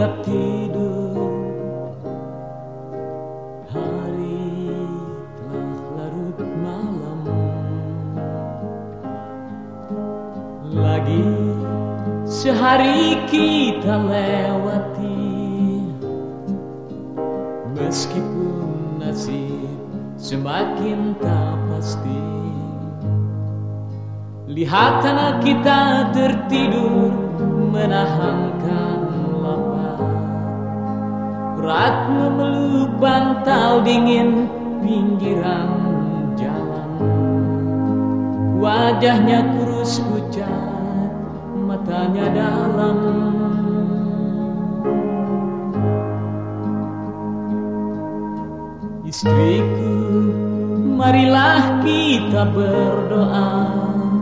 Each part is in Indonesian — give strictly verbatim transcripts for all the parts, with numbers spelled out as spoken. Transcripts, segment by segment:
kita tidur, hari telah larut malam. Lagi sehari kita lewati, meskipun nasib semakin tak pasti. Lihat anak kita tertidur, menahankan lapar. Berat memeluk bantal dingin pinggiran jalan. Wajahnya kurus pucat, matanya dalam. Istriku, marilah kita berdoa,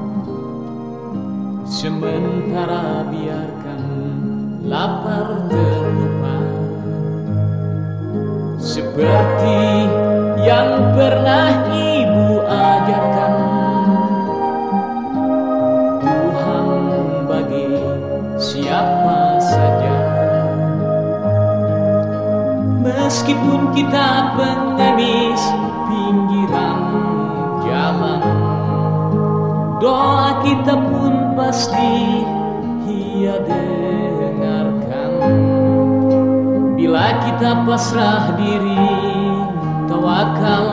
sementara biarkan lapar terlupa. Seperti yang pernah ibu ajarkan, Tuhan bagi siapa saja. Meskipun kita pengemis pinggiran jalan, doa kita pun pasti Ia dengarkan. Bila kita pasrah diri, tawakal,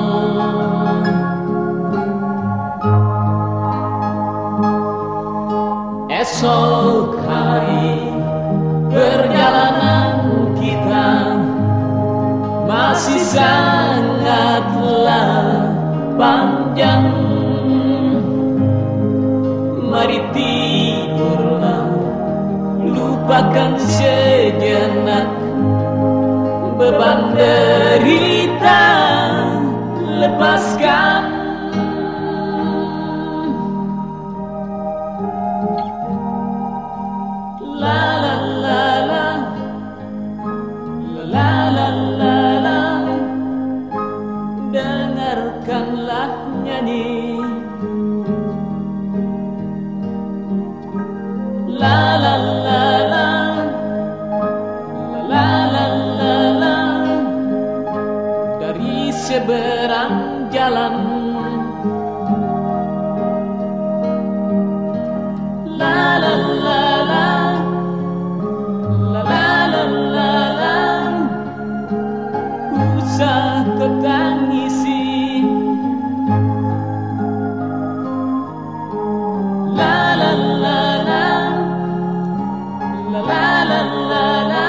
esok hari perjalanan kita masih sangatlah panjang. Mari tidurlah, lupakan sejenak beban derita, lepaskan. La la la la, la la la la, dengarkanlah nyanyi. La la la la, la la la la, dari seberang jalan. La la la la, la la la la, usah kau tangisi. La la la la, la la la la,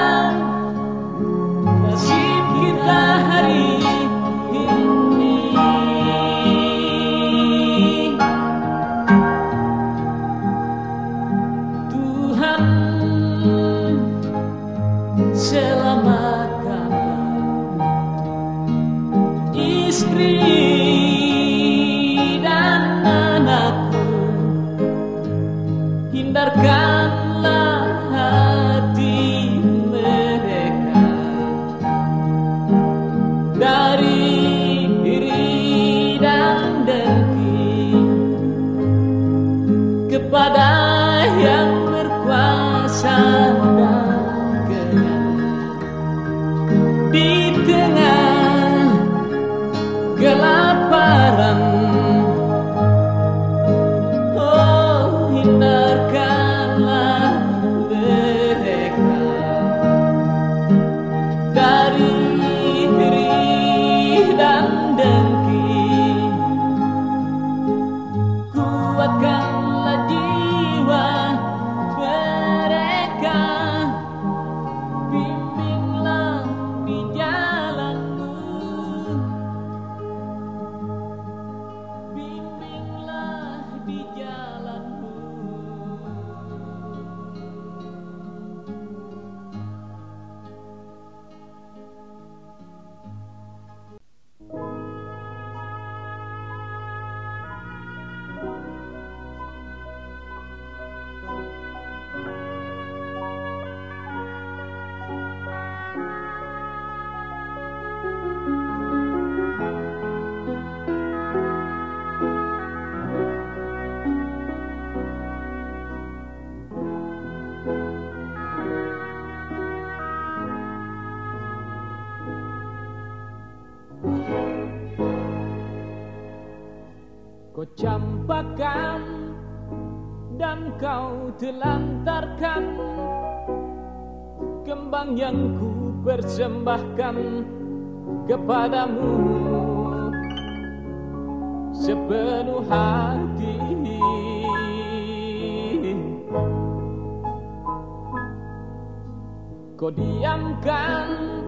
nasib kita hari ini. Tuhan selamatkanlah istri dan anakku, hindarkanlah hati mereka dari iri dan dengki kepada yang berkuasa dan kenyang. Di tengah kelaparan, oh hindarkanlah mereka dari iri dan dengki. Kuatkanlah jiwa mereka, bimbinglah di jalanmu. Kau campakkan dan kau telantarkan kembang yang ku persembahkan kepadamu sepenuh hati. Kau diamkan,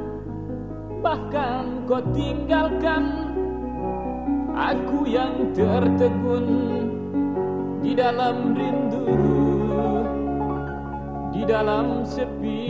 bahkan kau tinggalkan aku yang tertegun di dalam rindu, di dalam sepi.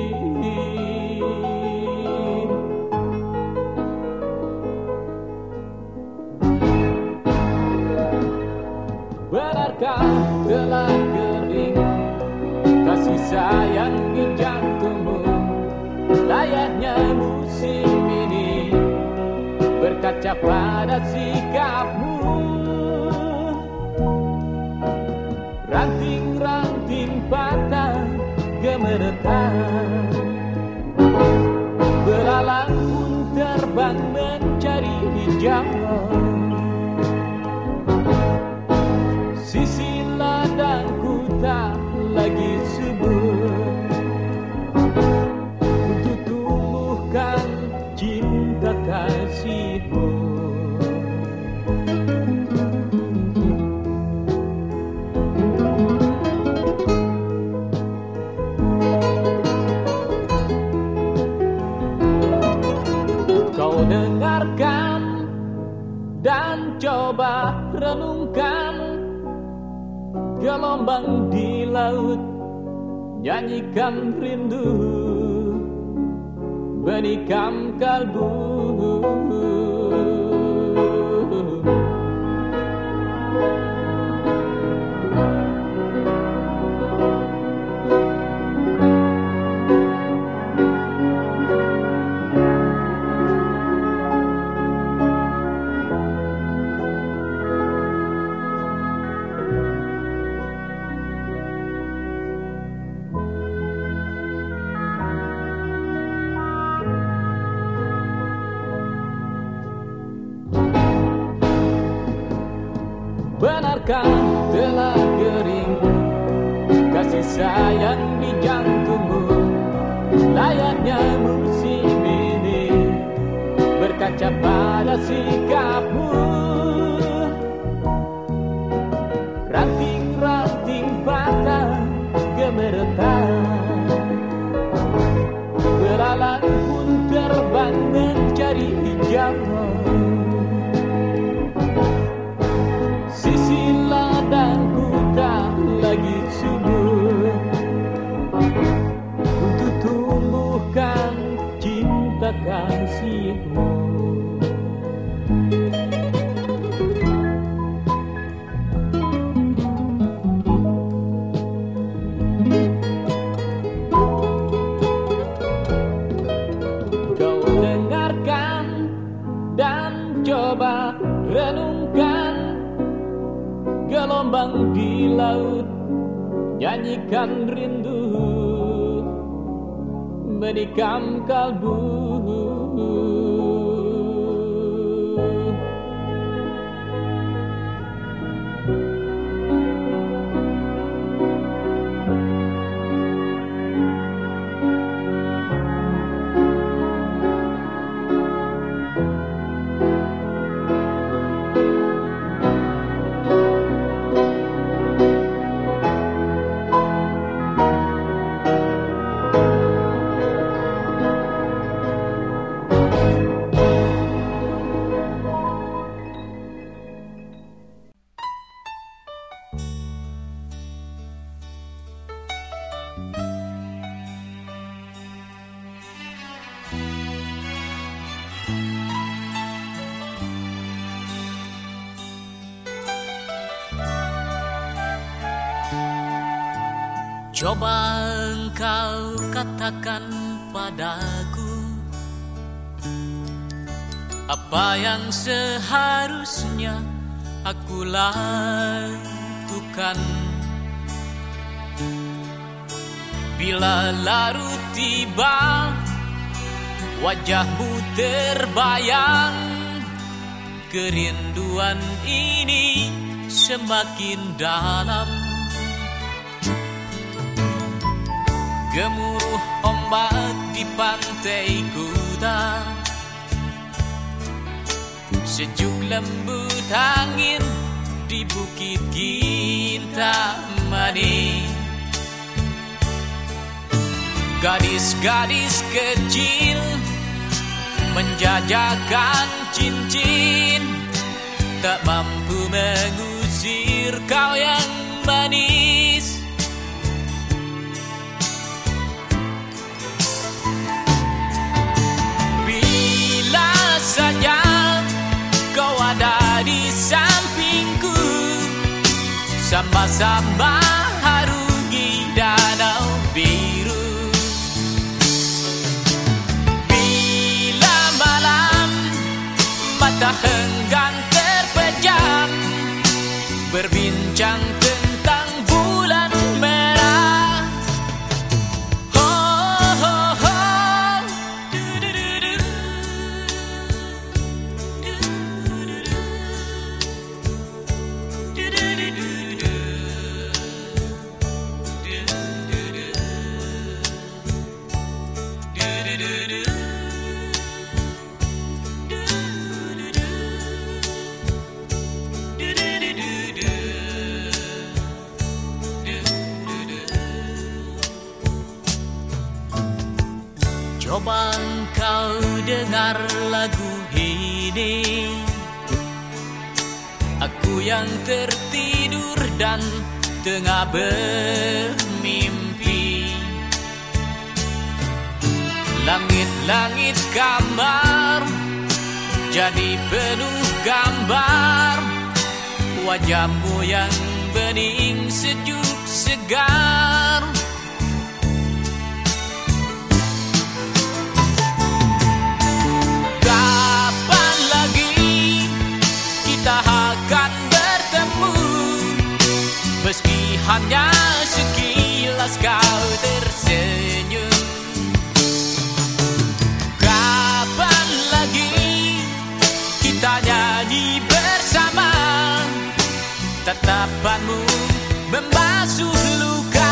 Benarkah telah kering kasih sayang di jantungmu? Layaknya musim ini berkaca pada sikapmu. Ranting-ranting patah gemeretan, belalang pun terbang mencari hijau. Sisi ladangku tak lagi subur untuk tumbuhkan cinta kasihmu. Kau dengarkan dan coba renungkan gelombang di laut, nyanyikan rindu, menikam kalbu. Benarkah telah kering kasih sayang di jantungmu? Layaknya musim ini berkaca pada sikapmu. Ranting-ranting patah gemeretan, belalang pun terbang mencari hijau. Sisi ladangku tak lagi subur untuk tumbuhkan cinta kasihmu. Kau dengarkan dan coba renungkan gelombang di laut, nyanyikan rindu, menikam kalbu. Coba engkau katakan padaku apa yang seharusnya aku lakukan bila larut tiba, wajahmu terbayang kerinduan ini semakin dalam. Gemuruh ombak di pantai Kuta, sejuk lembut angin di bukit Kintamani. Gadis-gadis kecil menjajakan cincin, tak mampu mengusir kau yang manis. Bila saja kau ada di sampingku, sama-sama harungi danau biru. Mata enggan terpejam, berbincang tentang bulan merah. Oh, oh, oh. Coba kau dengar lagu ini, aku yang tertidur dan tengah bermimpi. Langit-langit kamar jadi penuh gambar wajahmu yang bening sejuk segar. Akan bertemu, meski hanya sekilas kau tersenyum. Kapan lagi kita nyanyi bersama, tatapanmu membasuh luka.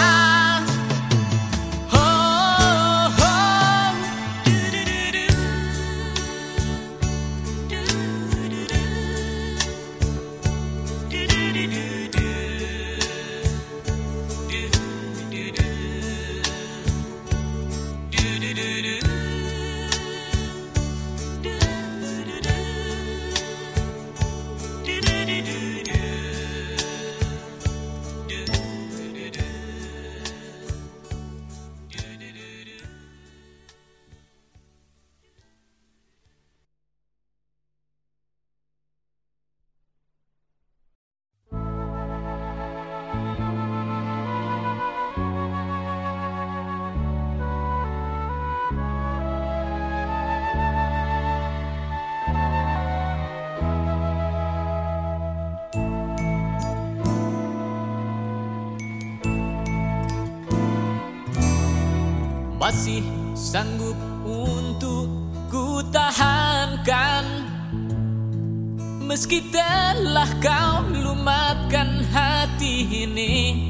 Masih sanggup untuk ku tahankan, meski telah kau lumatkan hati ini.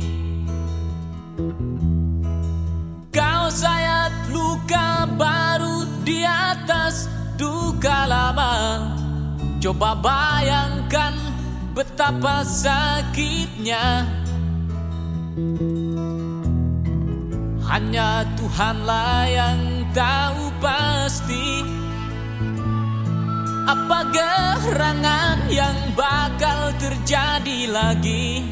Kau sayat luka baru di atas duka lama. Coba bayangkan betapa sakitnya. Hanya Tuhanlah yang tahu pasti apa gerangan yang bakal terjadi lagi.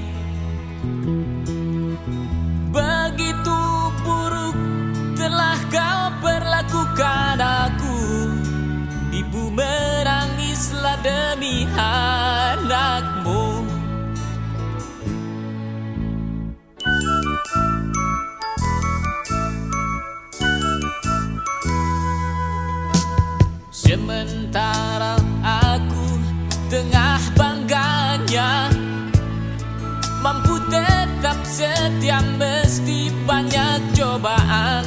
Begitu buruk telah kau perlakukan aku. Ibu menangislah demi anakmu. Sementara aku tengah bangganya mampu tetap setia meski banyak cobaan.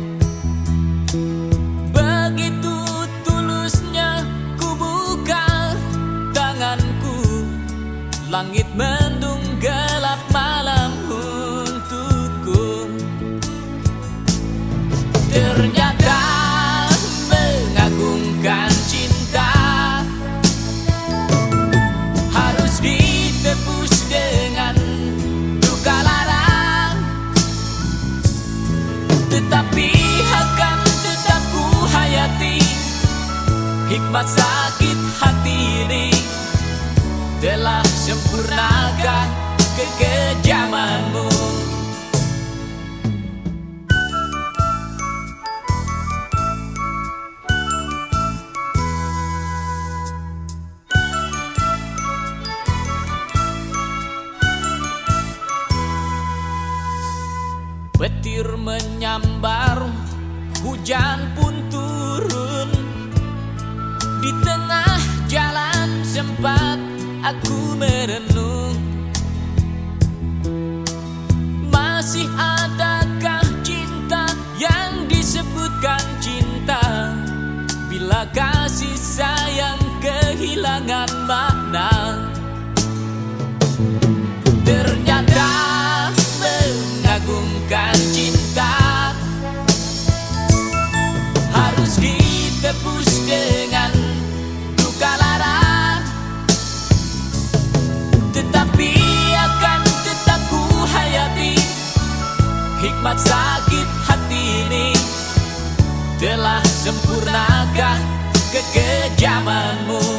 Begitu tulusnya ku buka langit mendung gelap malam untukku. Ternyata mengagungkan cinta harus ditebus dengan luka lara, tetapi akan tetap ku hayati hikmat sakit hati ini. Telah sempurnakah kekejamanmu? Petir menyambar, hujan pun turun. Di tengah jalan sempat aku merenung, masih adakah cinta yang disebutkan cinta bila kasih sayang kehilangan makna? Ternyata mengagungkan cinta harus ditebus dengan luka lara, tetapi akan tetap ku hayati hikmat sakit hati ini. Telah sempurnakah kekejamanmu?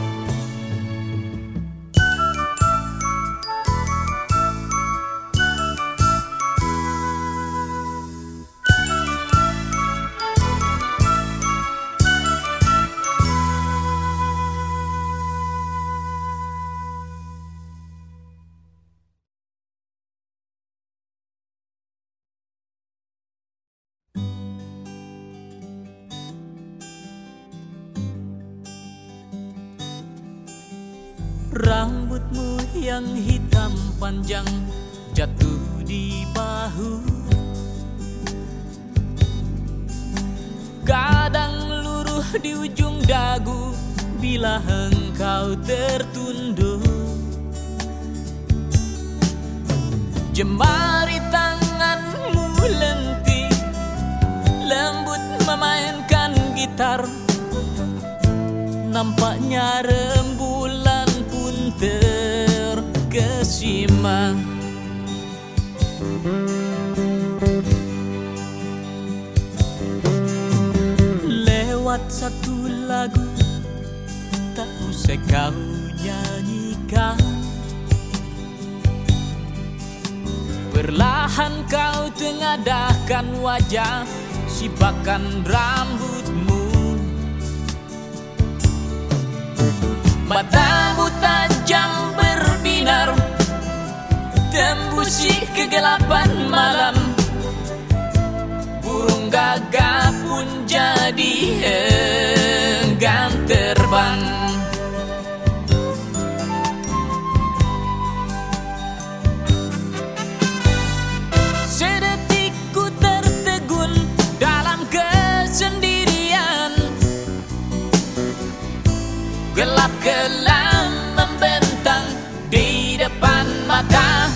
Rambutmu yang hitam panjang jatuh di bahu, kadang luruh di ujung dagu bila engkau tertunduk. Jemari tanganmu lentik, lembut memainkan gitar. Nampaknya rembulan pun terkesima. Lewat satu lagu tak usai kau nyanyikan, perlahan kau tengadahkan wajah, sipakan rambutmu. Matamu tajam berbinar, tembusi kegelapan malam. Burung gagak pun jadi enggan terbang. Sedetik ku tertegun dalam kesendirian, gelap kelam membentang di depan mata.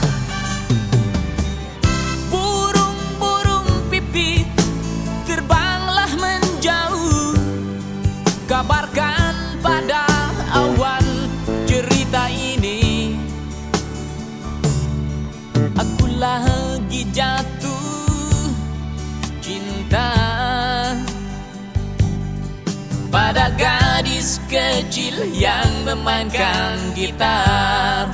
Burung-burung pipit terbanglah menjauh, kabarkan pada awan cerita ini. Aku lagi jatuh cinta pada gadis kecil yang memainkan gitar,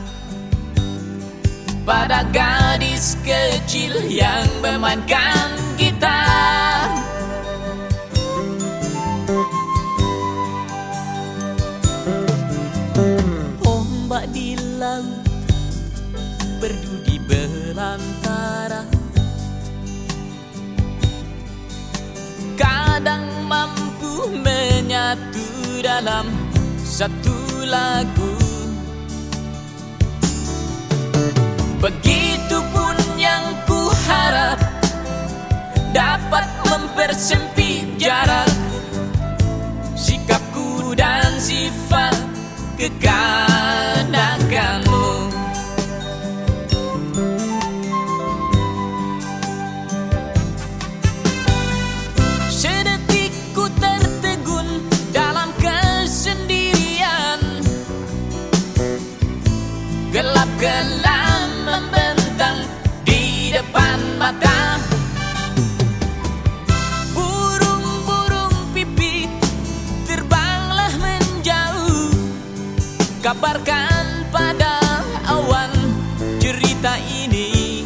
pada gadis kecil yang memainkan gitar. Ombak di laut berdudi belantara, kadang mampu menyatu dalam satu lagu. Begitupun yang ku harap dapat mempersempit jarak sikapku dan sifat kekanak. keponakanmu. Sedetik ku tertegun dalam kesendirian, gelap kelam membentang di depan mata. Burung-burung pipi terbanglah menjauh, kabarkan pada awan cerita ini.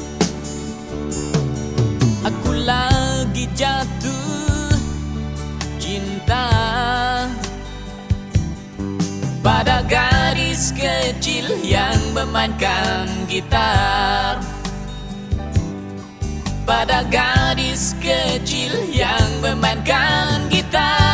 Aku lagi jatuh cinta pada gadis kecil yang memainkan gitar, pada gadis kecil yang memainkan gitar.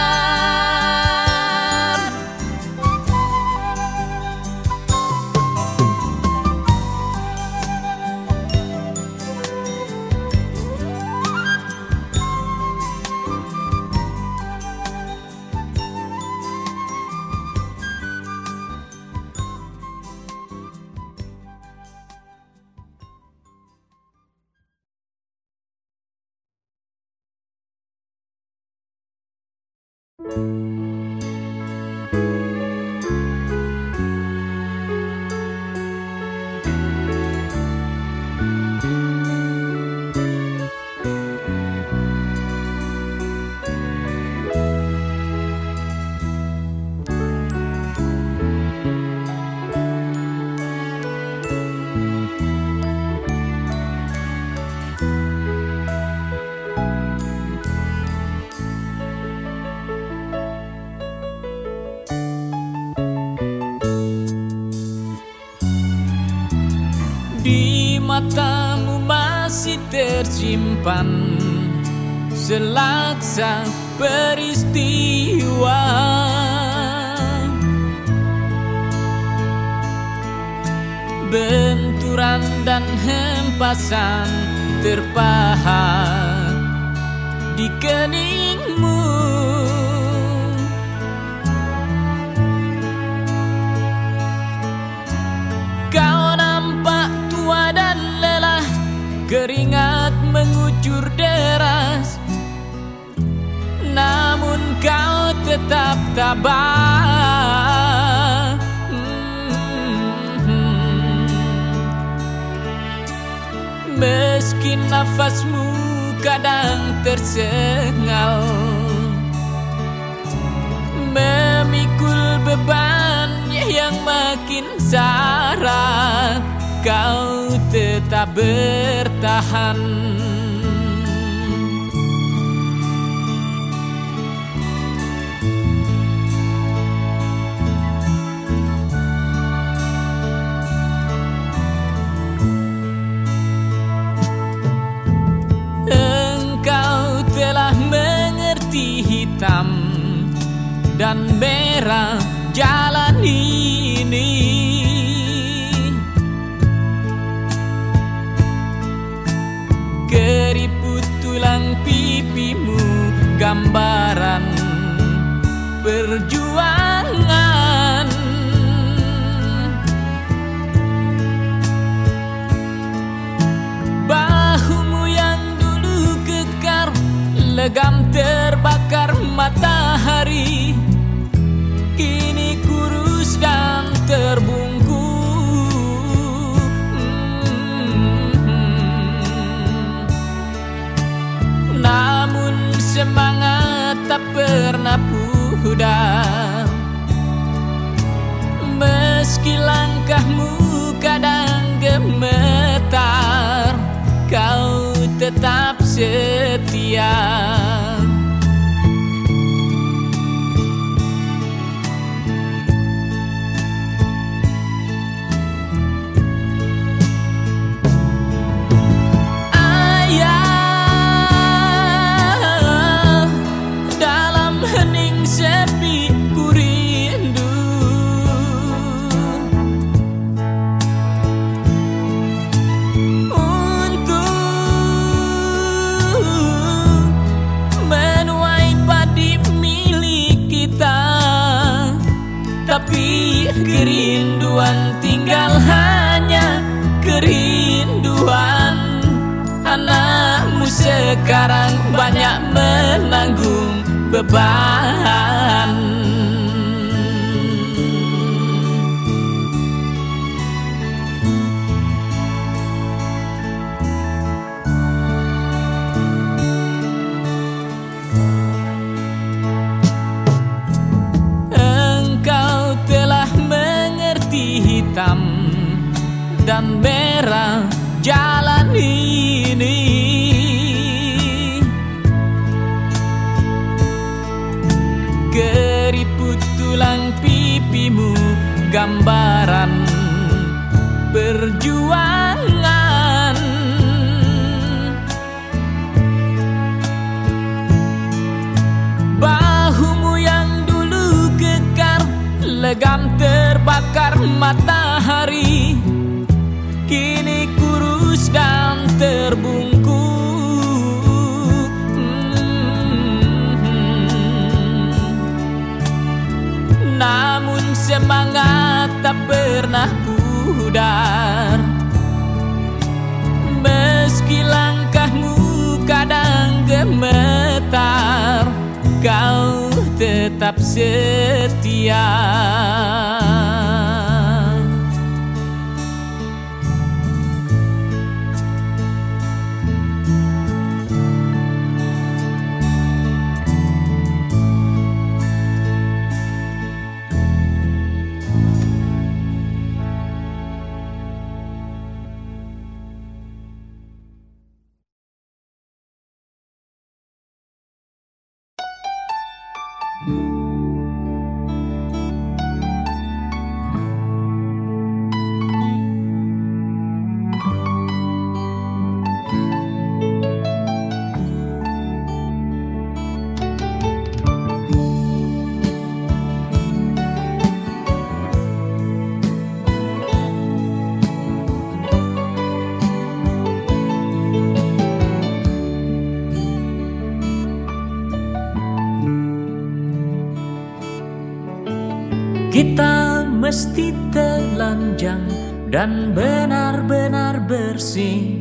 Di matamu masih tersimpan selaksa peristiwa, benturan dan hempasan terpahat di keningmu. Kau nampak tua dan lelah, keringat mengucur deras, namun kau tetap tabah. Meski nafasmu kadang tersengal, memikul beban yang makin syarat, kau tetap bertahan. Engkau telah mengerti hitam dan merah jalan ini. Keriput tulang pipimu gambaran perjuangan. Bahumu yang dulu kekar, legam terbakar matahari, kini kurus dan terbungkus. Namun semangat tak pernah pudar, meski langkahmu kadang gemetar, kau tetap setia. lagi kerinduan, tinggal hanya kerinduan. Anakmu sekarang banyak menanggung beban. Hitam dan merah jalan ini, keriput tulang pipimu gambaran perjuangan. Bahumu yang dulu kekar legam terbakar matahari, kini kurus dan terbungkuk. hmm. Namun semangat tak pernah pudar, meski langkahmu kadang gemetar, kau tetap setia. Kita mesti telanjang dan benar-benar bersih,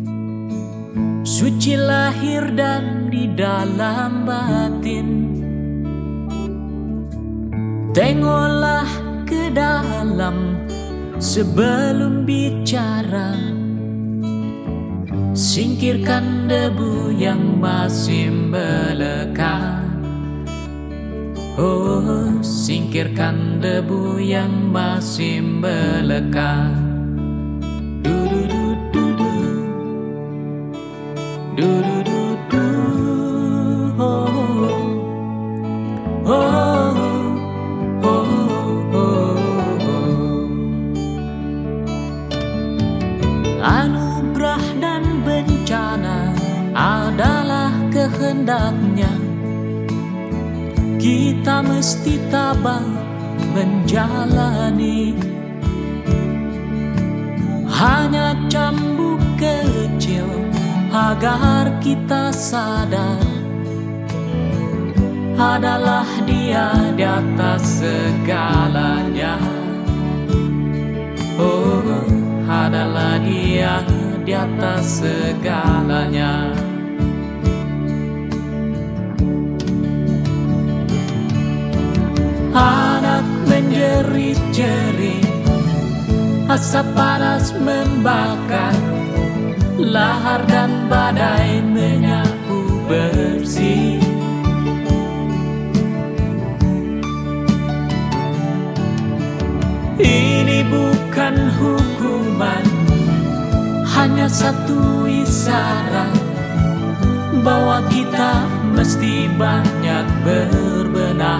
suci lahir dan di dalam batin. Tengoklah ke dalam sebelum bicara, singkirkan debu yang masih melekat. Oh, singkirkan debu yang masih melekat. Du du du du du, du du du du. Oh, oh, oh, oh, oh. Anugerah dan bencana adalah kehendaknya. Kita mesti tabah menjalani. Hanya cambuk kecil agar kita sadar, adalah Dia di atas segalanya. Oh, adalah Dia di atas segalanya. Anak menjerit-jerit, asap panas membakar, lahar dan badai menyapu bersih. Ini bukan hukuman, hanya satu isyarat bahwa kita mesti banyak berbenah.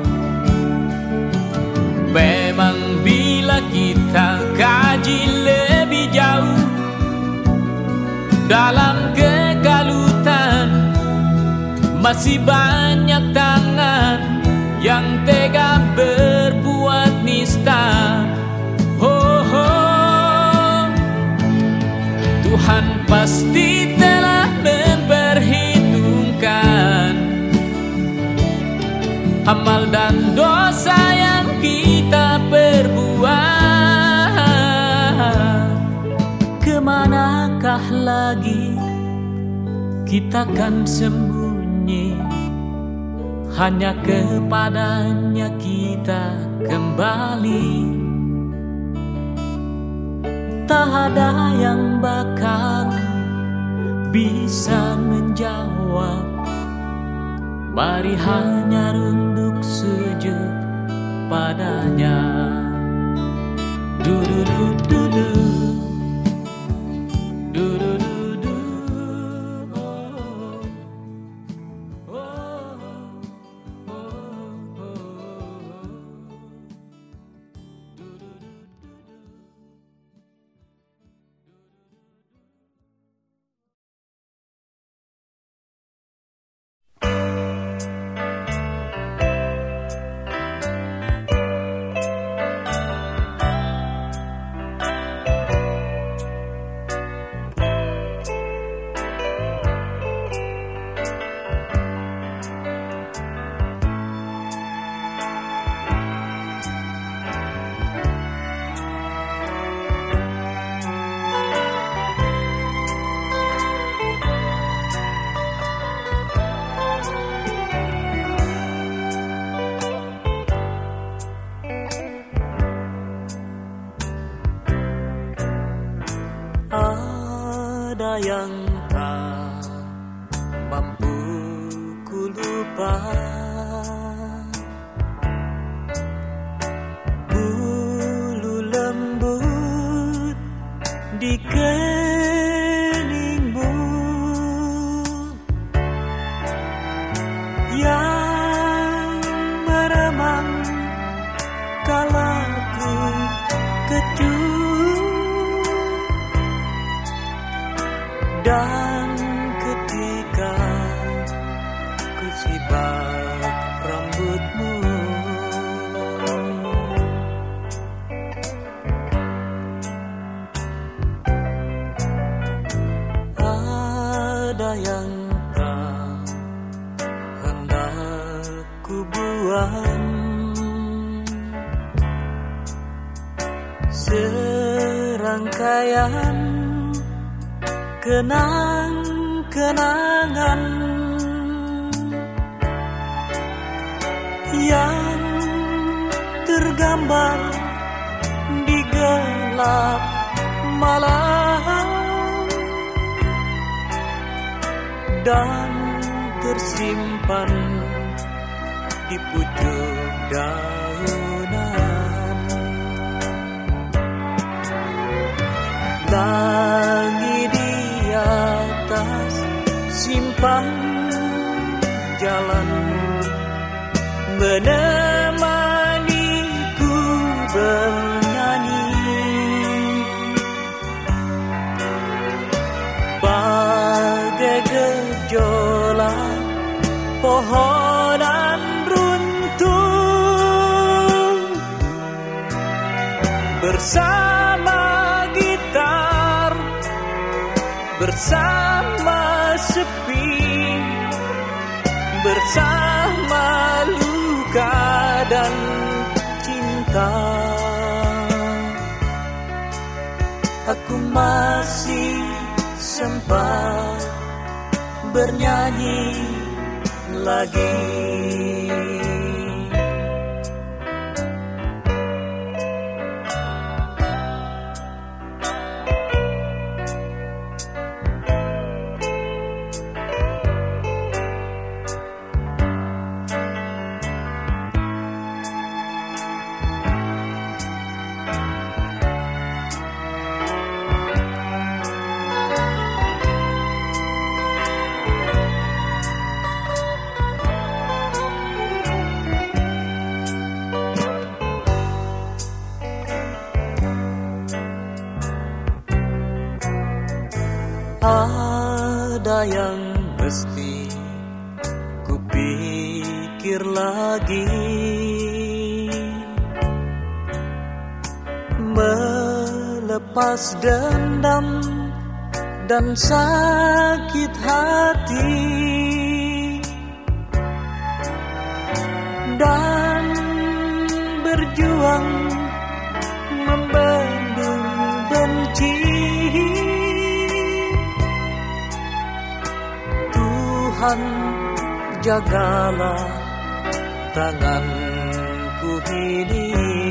Memang bila kita kaji lebih jauh dalam kekalutan, masih banyak tangan yang tega berbuat nista. Oh, oh. Tuhan pasti telah memperhitungkan amal dan dosa yang kita perbuat. lagi kita kan sembunyi, hanya kepadanya kita kembali. Tak ada yang bakal bisa menjawab. Mari hanya runduk sujud padanya. Du-du-du-du-du, du-du-du-du, oh, oh, oh, oh, oh. Ada yang tak mampu ku lupa, bulu lembut di keningmu yang meremang kala ku kecup. Dan ketika ku sipak rambutmu, ada yang tak hendak ku buang, serangkaian kenang-kenangan yang tergambar di gelap malam dan tersimpan di pucuk daunan. Langit di atas simpang jalan menemaniku bernyanyi, bagai gejolak pohonan runtuh bersama gitar, bersama sepi, bersama luka dan cinta. Aku masih sempat bernyanyi lagi. Ada yang mesti kupikir lagi, melepas dendam dan sakit hati, dan berjuang membendung benci. Tuhan, jagalah tanganku ini.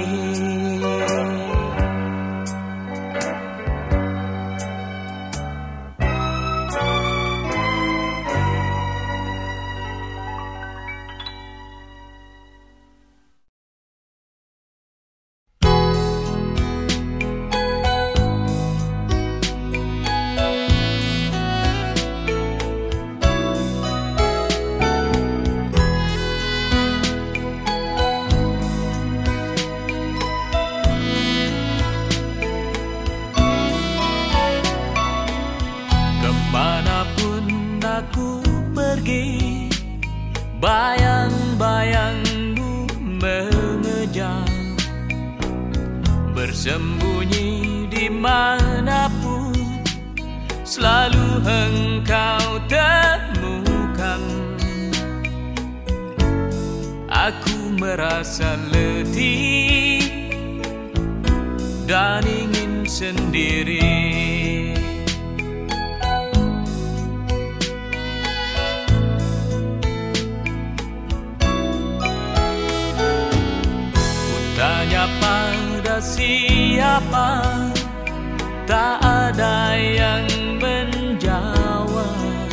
Bayang-bayangmu mengejar, bersembunyi dimanapun, selalu engkau temukan. Aku merasa letih dan ingin sendiri. Tanya pada siapa, tak ada yang menjawab.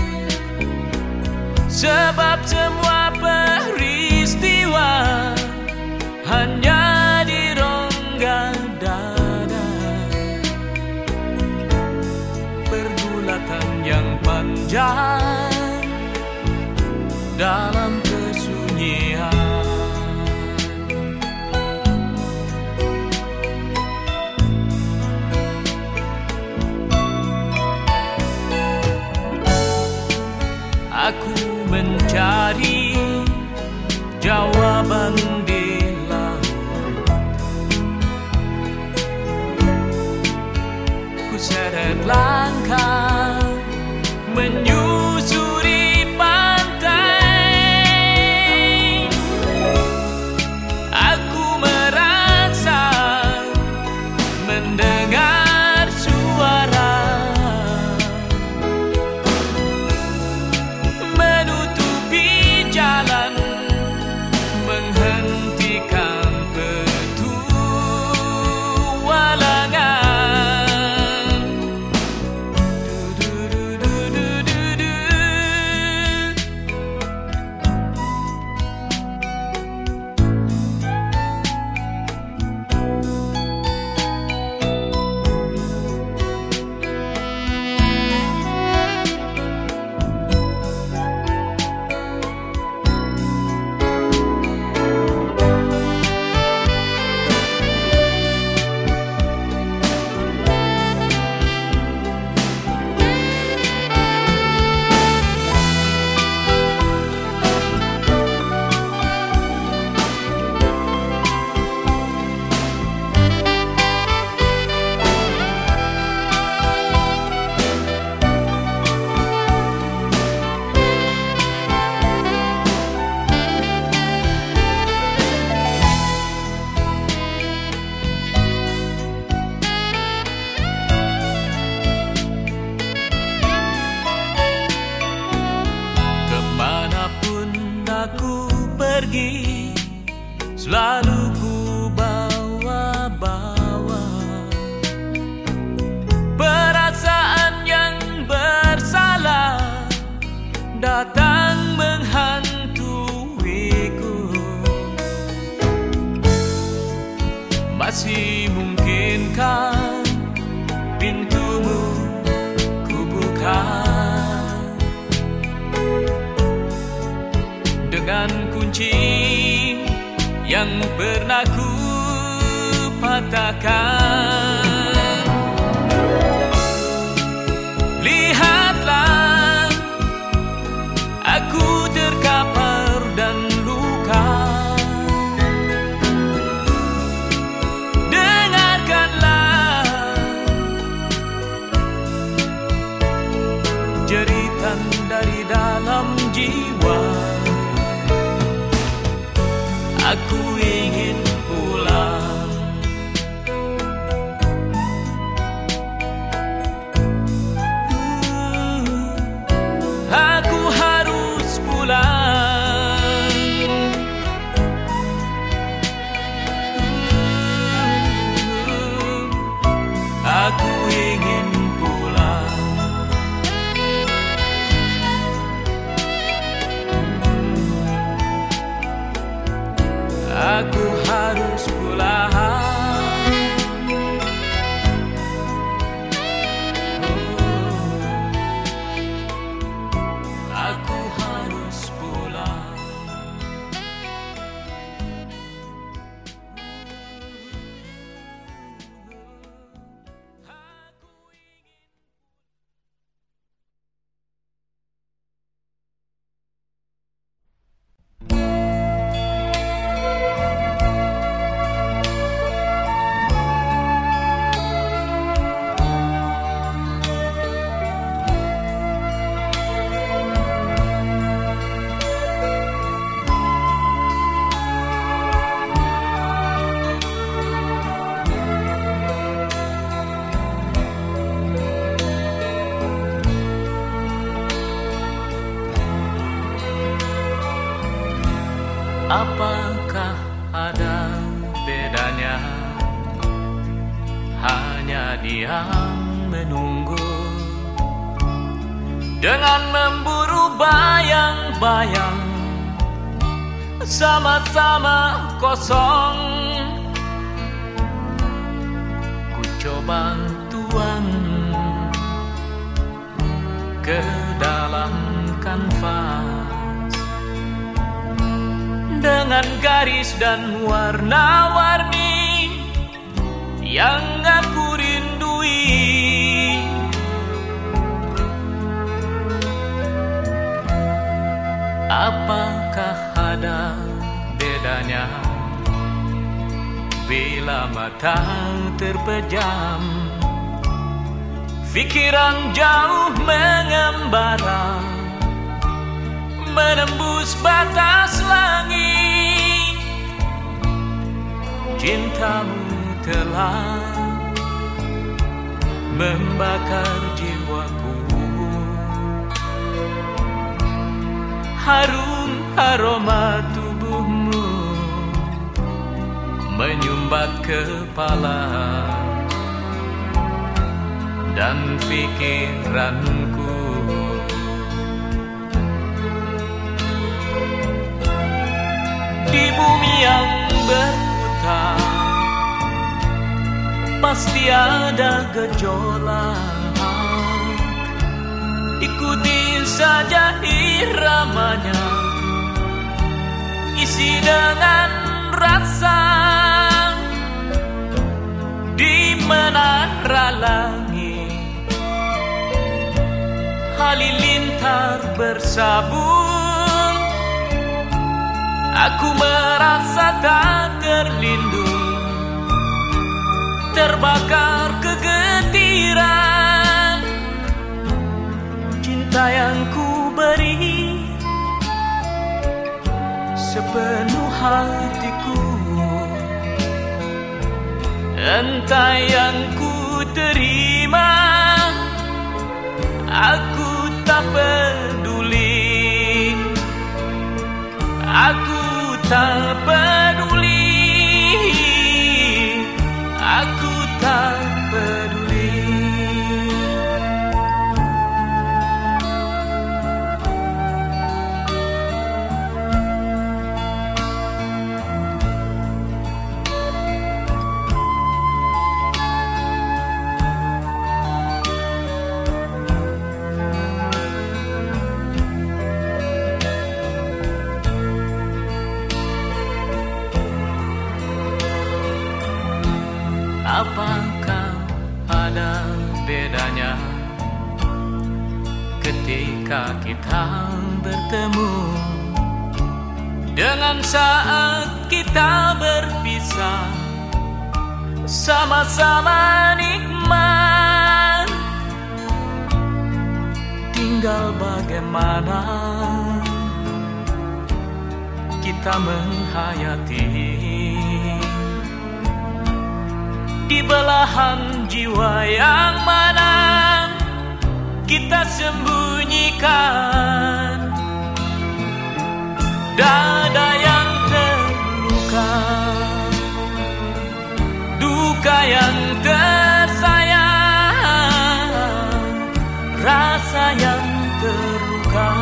Sebab semua peristiwa hanya di rongga dada, pergulatan yang panjang dalam kesunyian. Aku mencari jawaban di laut, ku seret langkah menyusuri pantai. Aku merasa mendengar suara pergi, selalu ku bawa-bawa perasaan yang bersalah datang menghantuiku. Masih mungkinkah pintumu ku buka dengan kunci yang pernah ku patahkan. Lihatlah, aku terkapar dan luka. Dengarkanlah jeritan dari dalam jiwa. Aku ingin pulang. Apakah ada bedanya? Hanya diam menunggu dengan memburu bayang-bayang, sama-sama kosong. Ku coba tuang ke dalam kanvas dengan garis dan warna-warni yang aku rindui. Apakah ada bedanya bila mata terpejam, pikiran jauh mengembara, menembus batas langit. Cintamu telah membakar jiwaku, harum aroma tubuhmu menyumbat kepala dan pikiranku. Di bumi yang berputar pasti ada gejolak, ikuti saja iramanya, isi dengan rasa. Di menara langit halilintar bersabung, aku merasa tak terlindung, terbakar kegetiran. Cinta yang ku beri sepenuh hatiku, entah yang ku terima, aku tak peduli, aku tak peduli, aku tak peduli. Apakah ada bedanya ketika kita bertemu dengan saat kita berpisah? Sama-sama nikmat, tinggal bagaimana kita menghayati di belahan jiwa yang mana kita sembunyikan. Dada yang terluka, duka yang tersayang, rasa yang terluka.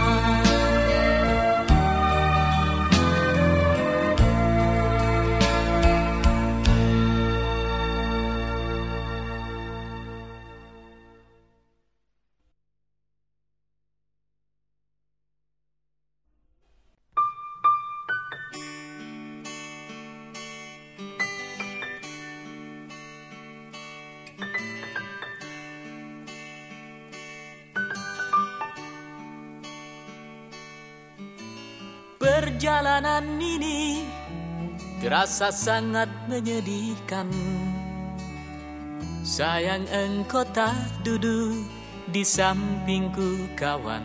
Perjalanan ini terasa sangat menyedihkan. Sayang engkau tak duduk di sampingku kawan.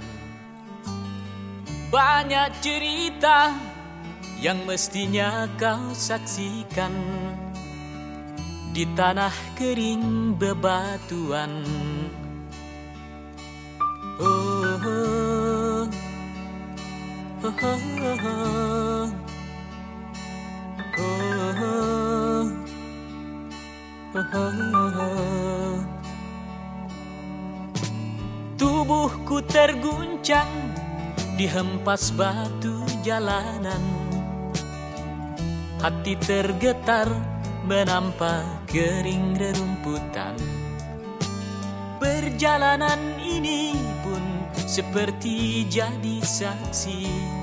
Banyak cerita yang mestinya kau saksikan di tanah kering bebatuan. Oh, oh, oh, oh, oh. oh, oh, oh, oh. Tubuhku terguncang dihempas batu jalanan. Hati tergetar menampak kering rerumputan. Perjalanan ini pun seperti jadi saksi.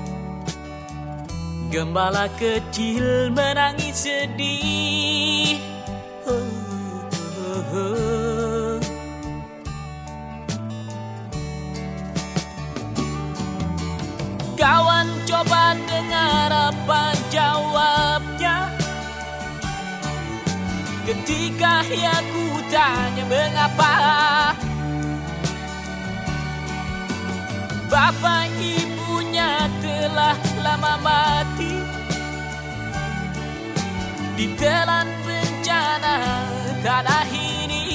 Gembala kecil menangis sedih. Oh, oh, oh. Kawan coba dengar apa jawabnya ketika ia ku tanya mengapa. Bapak ibunya telah lama mati ditelan bencana tanah ini.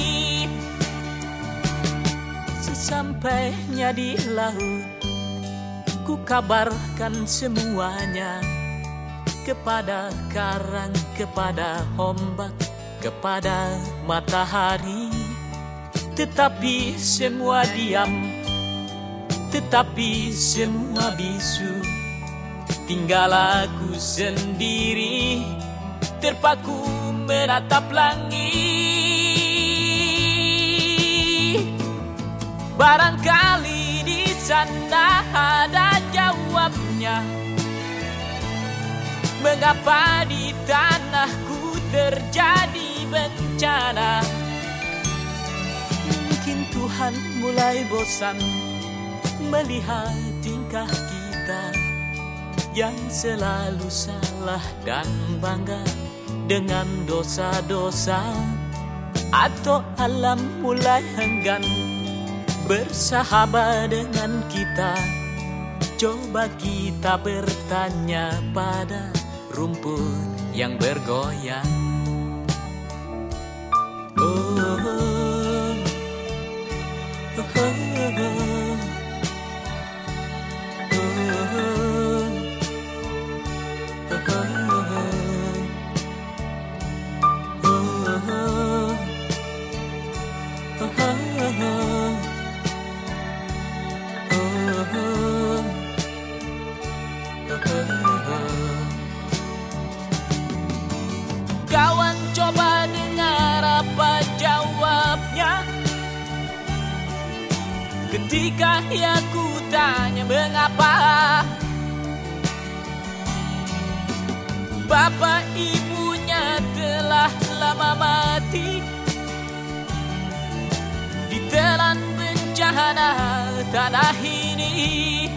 Sesampainya di laut, ku kabarkan semuanya kepada karang, kepada ombak, kepada matahari. Tetapi semua diam, tetapi semua bisu. Tinggal aku sendiri terpaku menatap langit. Barangkali di sana ada jawabnya, mengapa di tanahku terjadi bencana. Mungkin Tuhan mulai bosan melihat tingkah kita yang selalu salah dan bangga dengan dosa-dosa. Atau alam mulai enggan bersahabat dengan kita. Coba kita bertanya pada rumput yang bergoyang. Oh, oh, oh, oh, oh. Kawan coba dengar apa jawabnya ketika ia ku tanya mengapa. Bapak ibunya telah lama mati ditelan bencana tanah ini.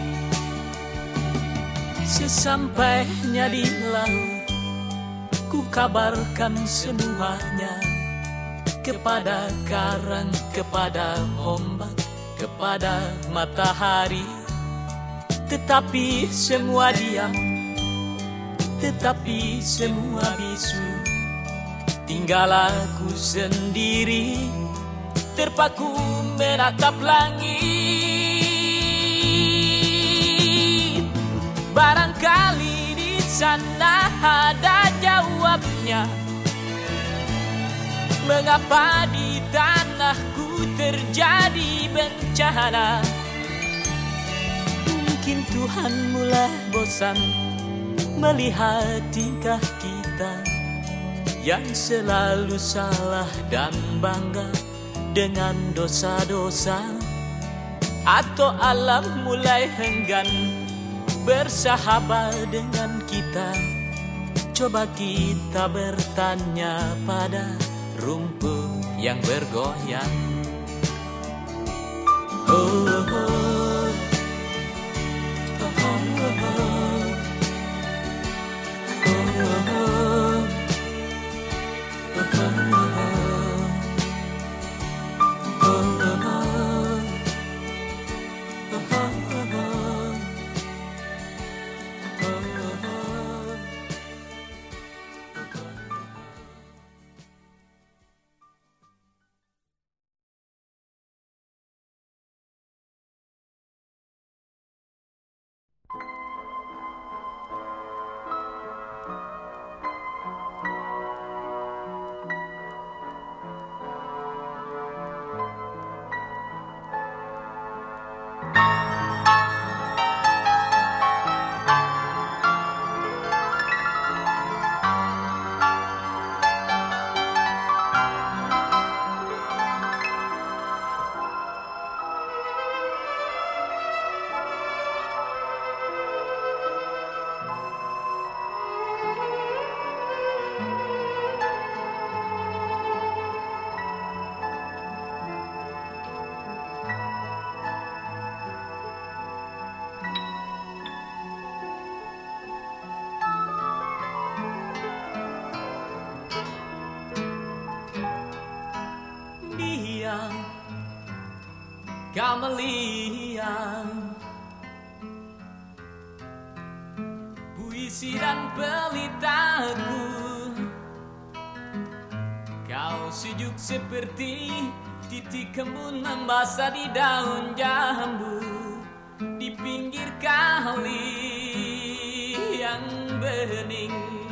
Sesampainya di laut, ku kabarkan semuanya kepada karang, kepada ombak, kepada matahari. Tetapi semua diam, tetapi semua bisu. Tinggal aku sendiri terpaku menatap langit. Barangkali di sana ada jawabnya, mengapa di tanahku terjadi bencana. Mungkin Tuhan mulai bosan melihat tingkah kita yang selalu salah dan bangga dengan dosa-dosa. Atau alam mulai enggan bersahabat dengan kita. Coba kita bertanya pada rumput yang bergoyang. Oh, oh, oh. Oh, oh, oh. Oh, oh, oh. Camelia, puisi dan pelitaku. Kau sejuk seperti titik embun membasah di daun jambu di pinggir kali yang bening.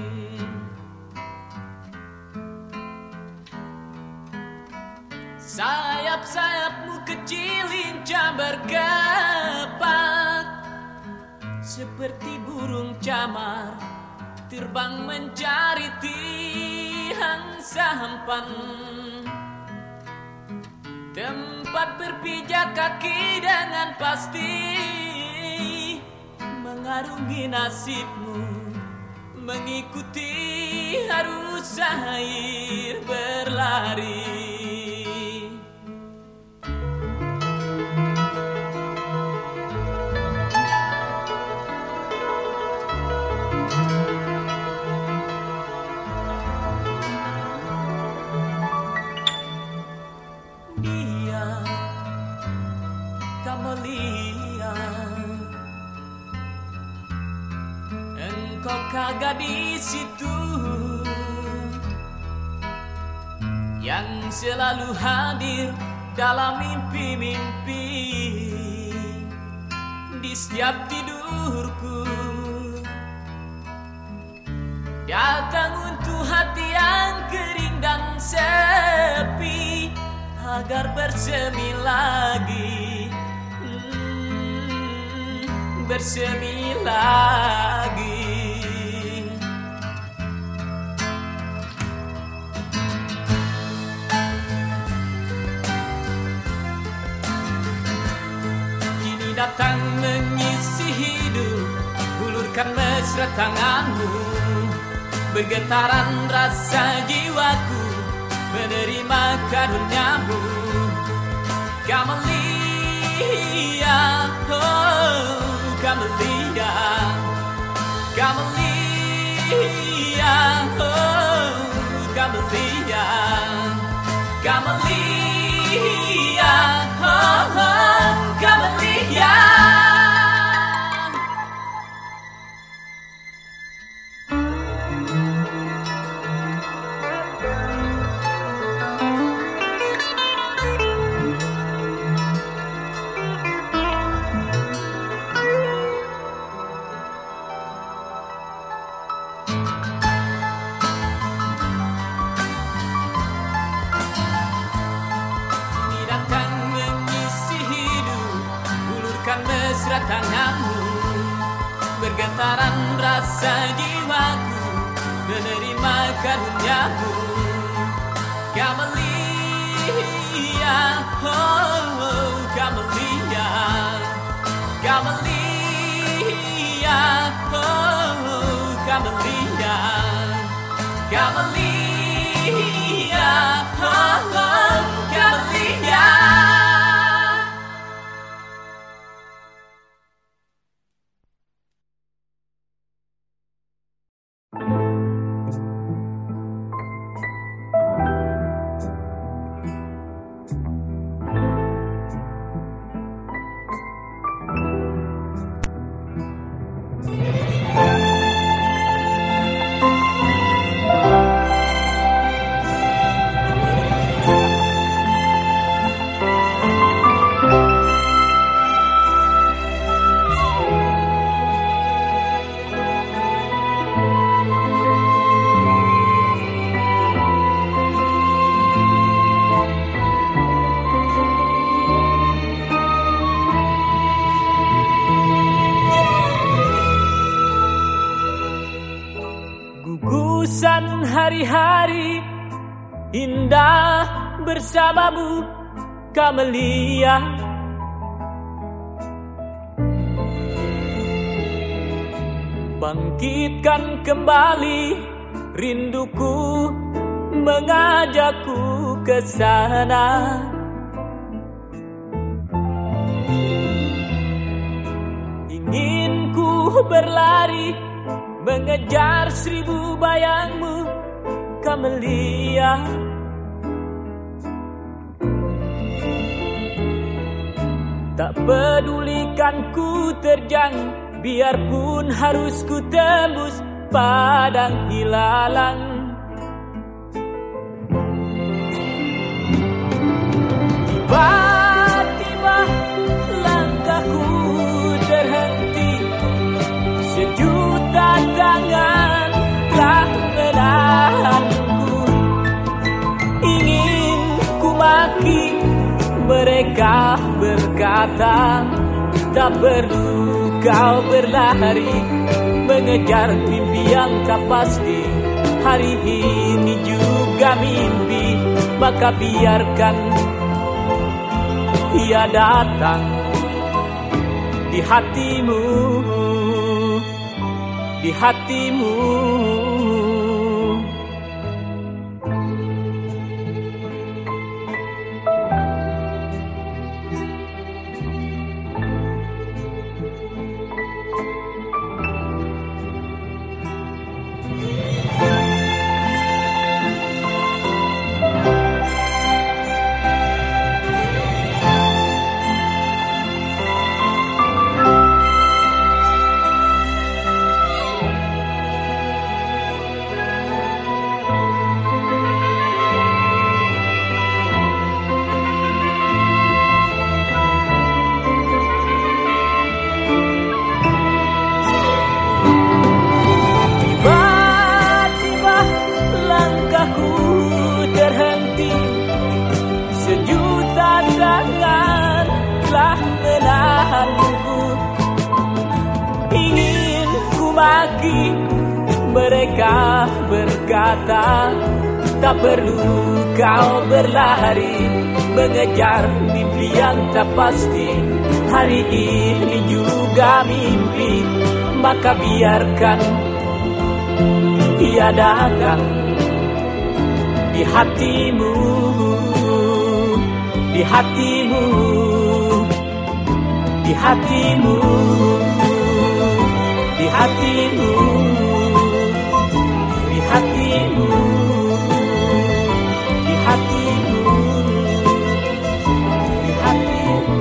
Sayap-sayapmu kecil lincah berkepak seperti burung camar terbang mencari tiang sampan, tempat berpijak kaki dengan pasti mengarungi nasibmu, mengikuti arus air berlari. Camelia, engkau kagak di situ yang selalu hadir dalam mimpi-mimpi di setiap tidurku, datang untuk hati yang kering dan sepi agar bersemi lagi, hmm, bersemi lagi. Kini datang mengisi hidup, hulurkan mesra tanganmu, bergetaran rasa jiwaku menerima karuniamu. Camelia, oh Camelia, Camelia, oh Camelia, Camelia, oh, oh Camelia. Mesra tanganmu, bergetaran rasa jiwaku menerima karuniamu. Camelia, oh Camelia, Camelia, oh Camelia, Camelia, oh Camelia. Gugusan hari-hari indah bersamamu, Camelia. Bangkitkan kembali rinduku, mengajakku ke sana. Ingin ku berlari mengejar seribu bayangmu, Camelia. Tak pedulikan ku terjang, biarpun harus ku tembus padang hilalang. Tiba-tiba langkahku terhenti, sejuta tangan telah menahanku. Ingin ku maki, mereka berkata, tak perlu kau berlari mengejar mimpi yang tak pasti. Hari ini juga mimpi, maka biarkan ia datang di hatimu, di hatimu. Ingin ku maki, mereka berkata, tak perlu kau berlari mengejar mimpi yang tak pasti. Hari ini juga mimpi, maka biarkan ia datang di hatimu, di hatimu, di hatimu, di hatimu, di hatimu, di hatimu, di hatimu.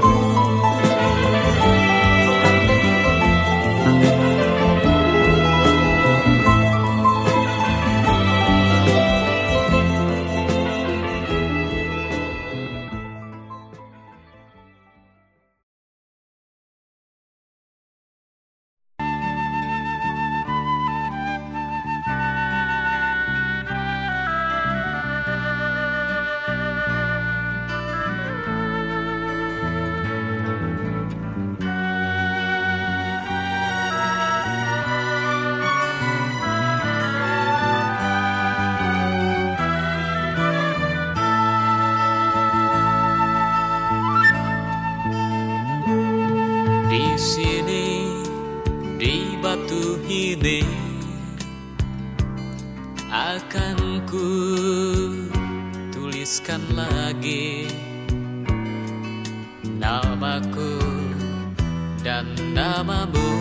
Di sini, di batu ini, akan ku tuliskan lagi namaku dan namamu.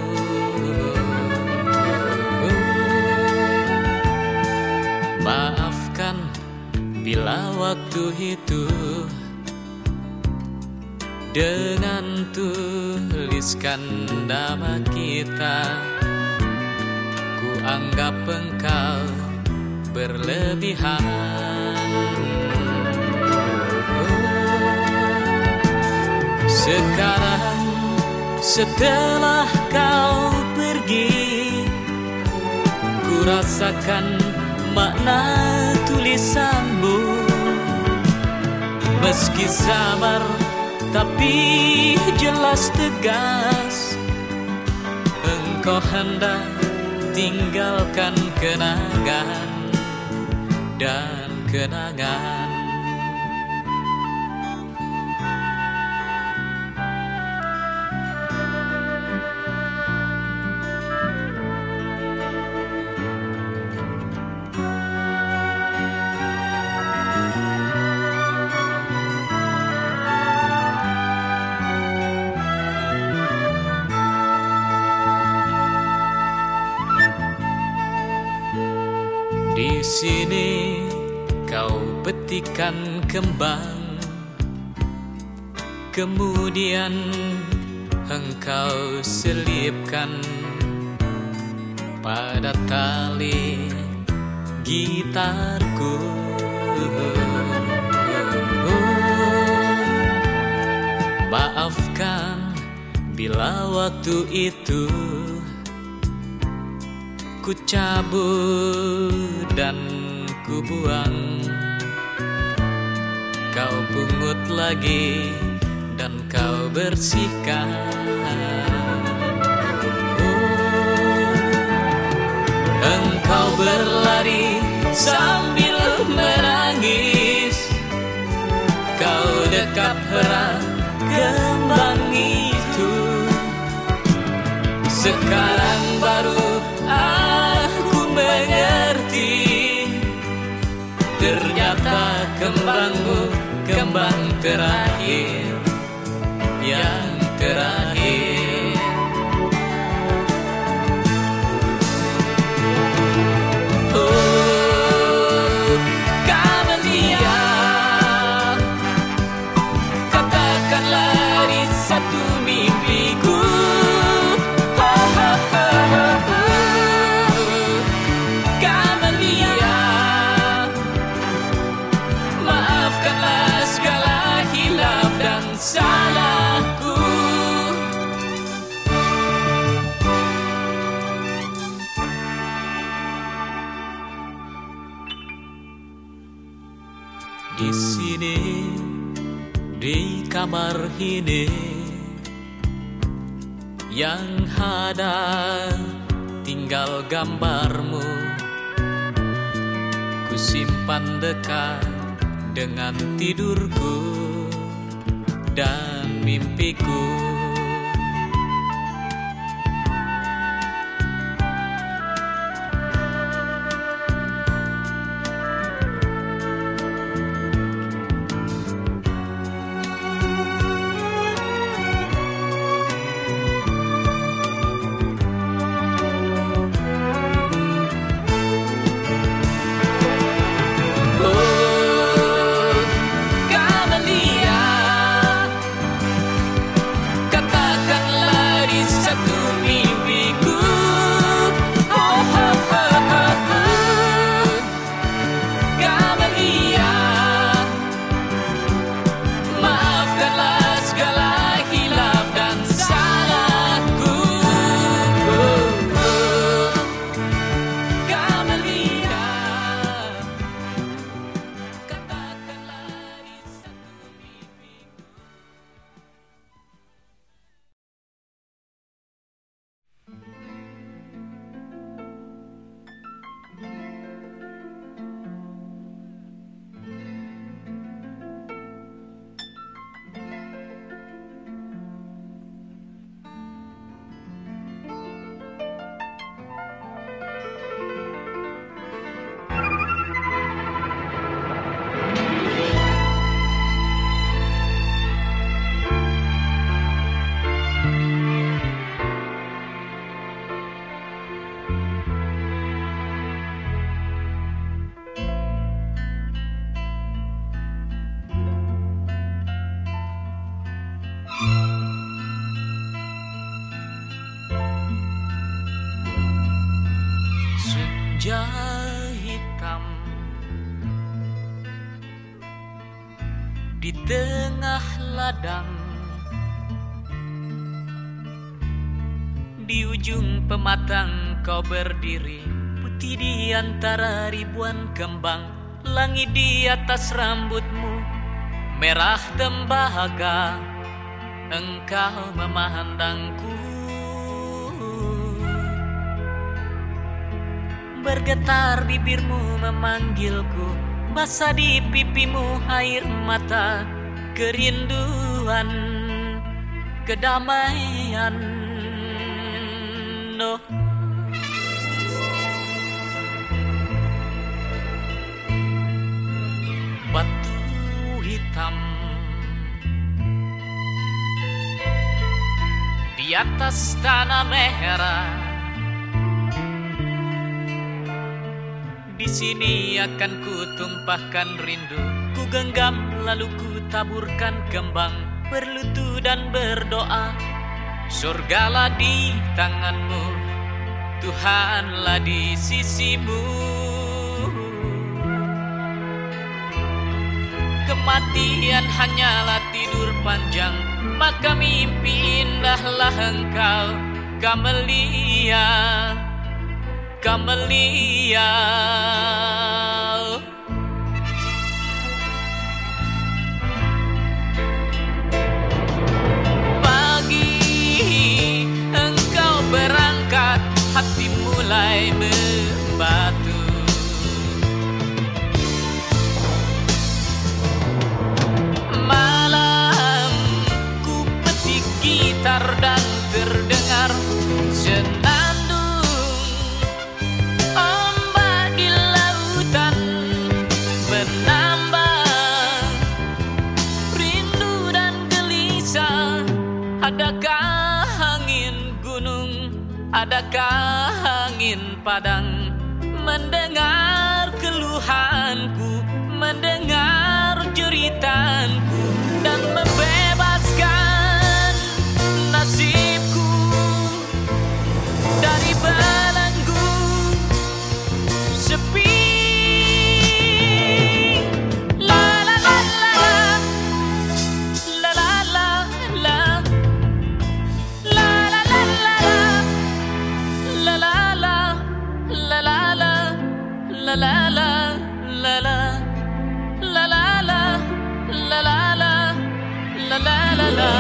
Maafkan bila waktu itu dengan tuliskan nama kita, ku anggap engkau berlebihan. Sekarang setelah kau pergi, ku rasakan makna tulisanmu. Meski samar tapi jelas tegas, engkau hendak tinggalkan kenangan dan kenangan. Di sini kau petikan kembang, Kemudian engkau selipkan pada tali gitarku. Maafkan bila waktu itu ku cabut dan ku buang, kau pungut lagi dan kau bersihkan. Engkau berlari sambil menangis, kau dekap erat kembang itu. Sekarang baru aku mengerti, ternyata kembangmu kembang terakhir, yang terakhir. Oh, Camelia, katakanlah di satu mimpiku. Oh, oh, oh, oh, oh. Camelia, maafkanlah segala hilaf dan salahku. Di sini, di kamar ini, yang ada tinggal gambarmu. Ku simpan dekat dengan tidurku dan mimpiku. Senja hitam di tengah ladang, di ujung pematang kau berdiri, putih di antara ribuan kembang. Langit di atas rambutmu merah tembaga, engkau memandangku. Bergetar bibirmu memanggilku, basah di pipimu air mata, kerinduan, kedamaian. No. Batu hitam di atas tanah merah, di sini akan ku tumpahkan rindu, ku genggam lalu ku taburkan kembang. berlutut dan berdoa. Surgalah di tanganmu, Tuhanlah di sisimu. Kematian hanyalah tidur panjang, maka mimpi indahlah engkau, Kamelia, Kamelia. Berangkat, hati mulai membatu. Malam ku petik gitar dan terdengar senandung ombak di lautan menambah rindu dan gelisah. Adakah angin gunung, adakah angin padang mendengar keluhanku, mendengar jeritanku dan membebaskan nasibku dari belenggu sepi. La la la la la la la la la la la la la la la.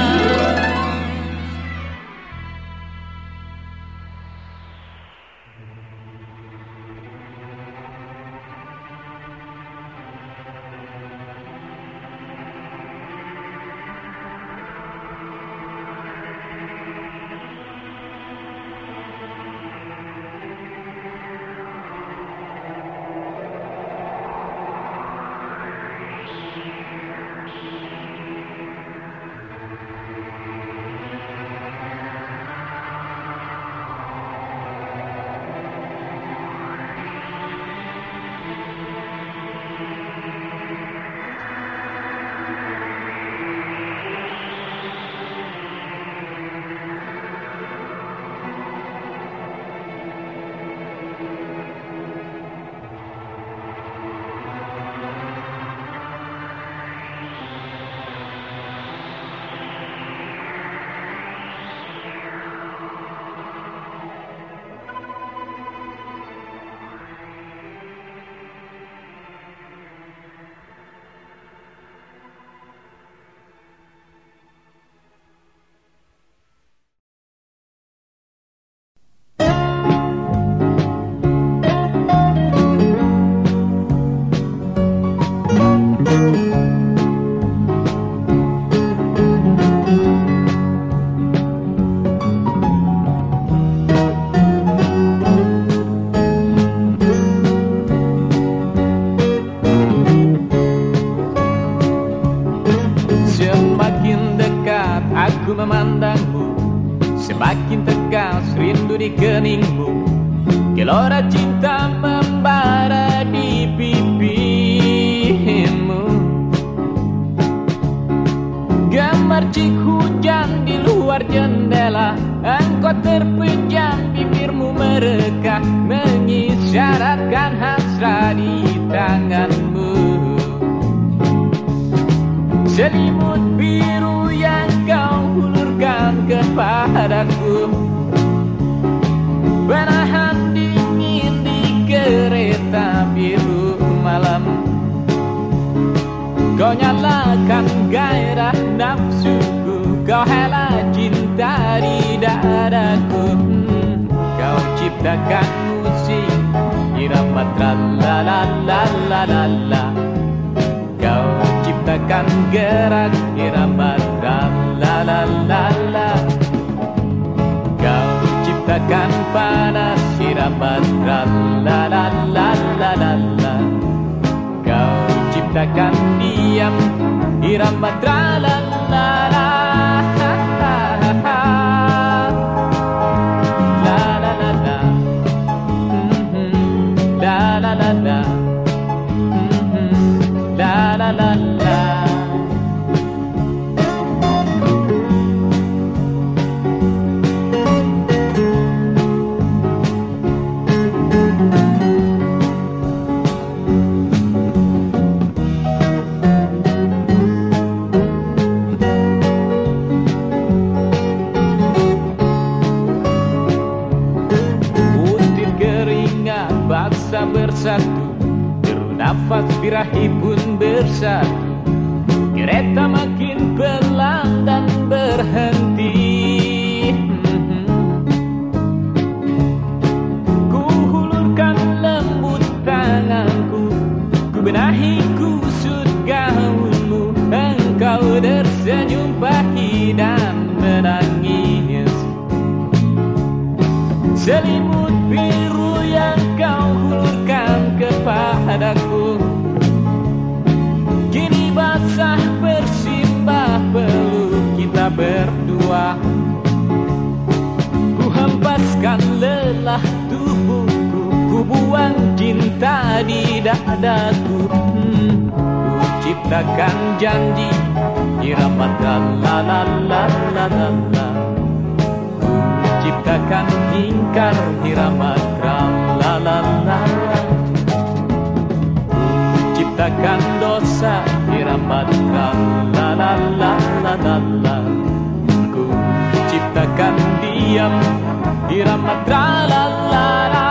Memandangmu, semakin tegas rindu di keningmu, gelora cinta membara di pipimu. Gemercik hujan di luar jendela, engkau terpejam, bibirmu mereka mengisyaratkan hasrat di tanganmu. Selimut biru yang kau hulurkan kepadaku, penahan dingin di kereta biru malam. Kau nyalakan gairah nafsuku, kau hela cinta di dadaku. Kau ciptakan musik irama tralalalalalalala. Kau ciptakan gerak irama tralalalala. Kau ciptakan panas irama tralalalala. Kau ciptakan diam irama tralalala. La la la la. Kereta makin pelan dan berhenti. Ku hulurkan lembut tanganku, ku benahi kusut gaunmu. Engkau tersenyum pahit dan menangis. Selimut biru yang kau hulurkan kepadaku kini basah bersimbah peluk kita berdua. Ku hempaskan lelah tubuhku, ku buang cinta di dadaku. hmm. Ku ciptakan janji irama la la la la la la. Ku ciptakan ingkar irama la la la la. Ciptakan dosa irama la la la la la la. Ku ciptakan diam irama la la la la.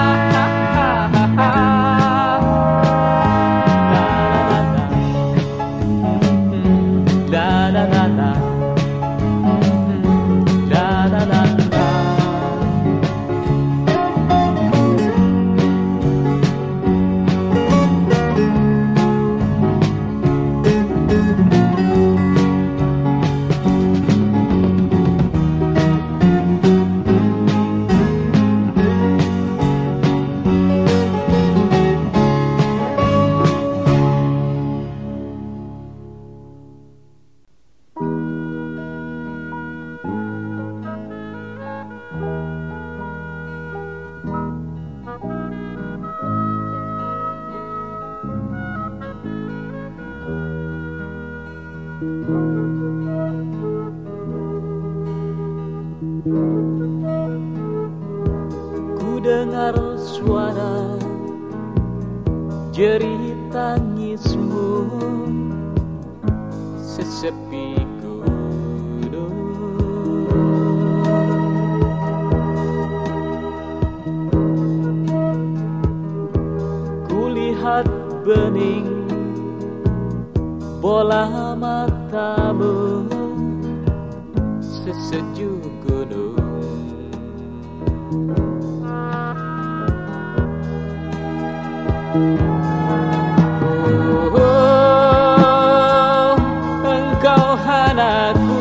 Ku dengar suara jerit tangismu sesepi gunung. Kulihat bening bola matamu sesejuk gunung. Oh, oh, engkau anakku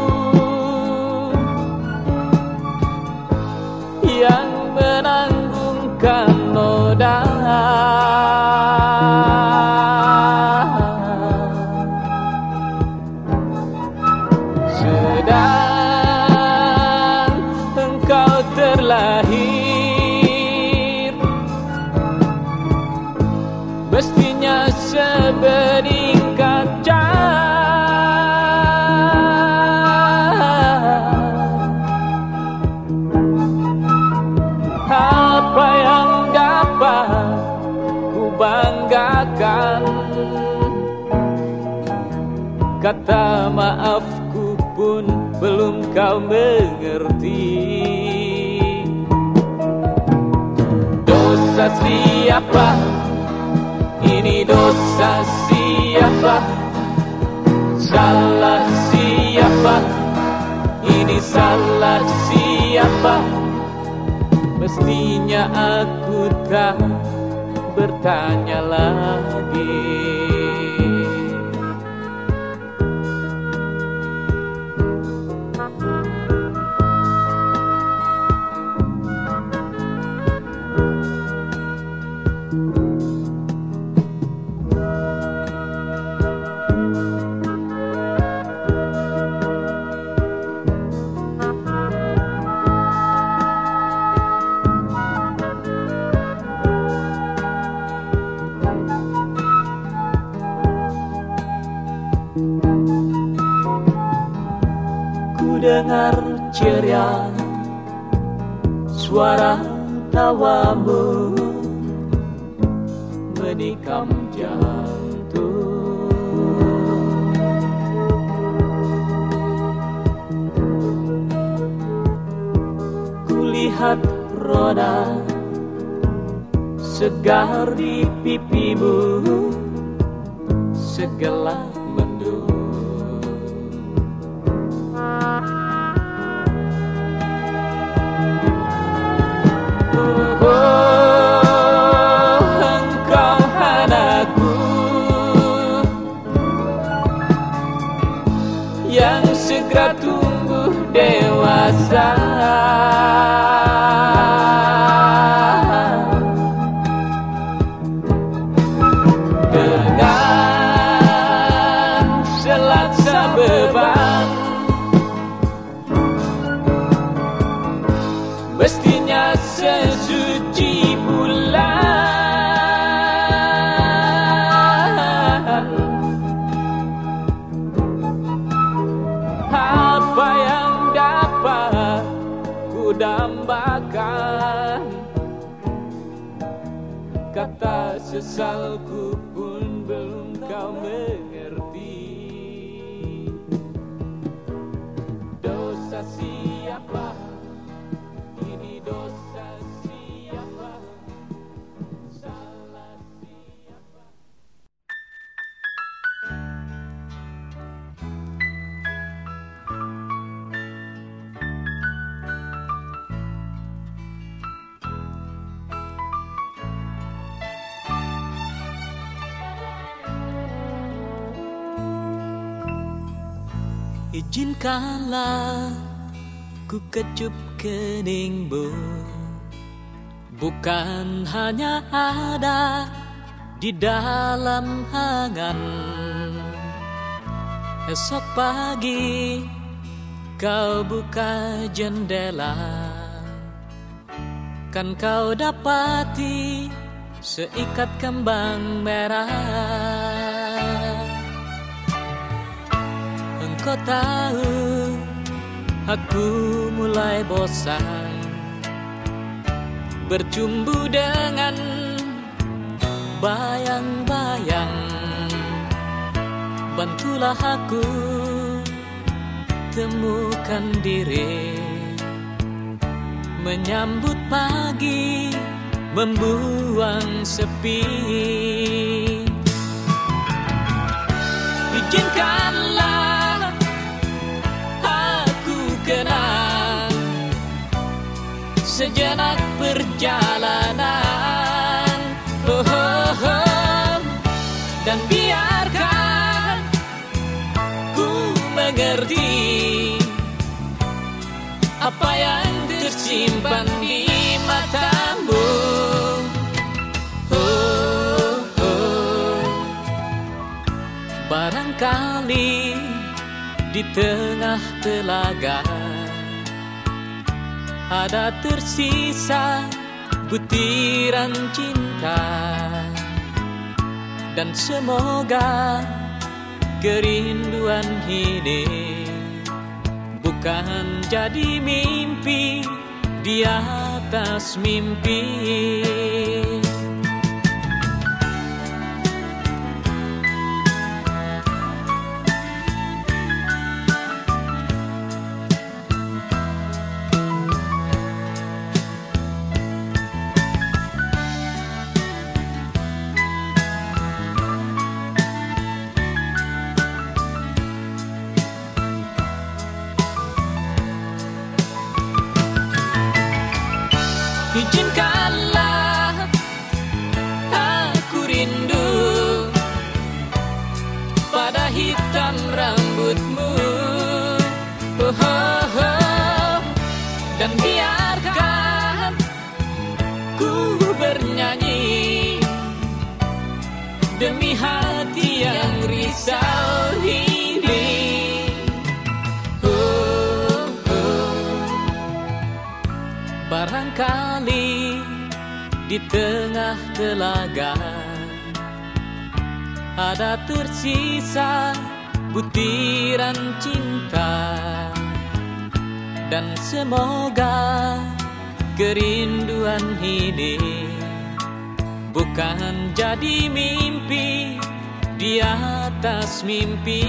yang menanggungkan noda. Sedang engkau terlahir, mestinya sebening kaca. Apa yang dapat ku banggakan? Kata maafku pun belum kau mengerti. Dosa siapa? Ini dosa siapa? Salah siapa? Ini salah siapa? Mestinya aku tak bertanya lagi. Dengar ceria suara tawamu menikam jantung. Kulihat roda segar di pipimu segelap mendung. Oh, oh, engkau anakku yang segera tumbuh dewasa, dengan selaksa beban mestinya sesuci bulan. Apa yang dapat ku dambakan, kata sesalku pun belum kau mengerti. Dosa siapa? Ini dosa siapa? Salah siapa? Izinkanlah ku kecup keningmu, bukan hanya ada di dalam angan. Esok pagi kau buka jendela, kan kau dapati seikat kembang merah. Kau tahu aku mulai bosan bercumbu dengan bayang-bayang. Bantulah aku temukan diri, menyambut pagi, membuang sepi. Izinkanlah kenang sejenak perjalanan, oh, oh, oh. Dan biarkan ku mengerti apa yang tersimpan di matamu, oh, oh. Barangkali di tengah telaga ada tersisa butiran cinta, dan semoga kerinduan ini bukan jadi mimpi di atas mimpi. Izinkanlah aku rindu pada hitam rambutmu, oh, oh, oh. Dan biarkan ku bernyanyi demi hati yang risau ini, oh, oh. Barangkali di tengah telaga ada tersisa butiran cinta, dan semoga kerinduan ini bukan jadi mimpi di atas mimpi.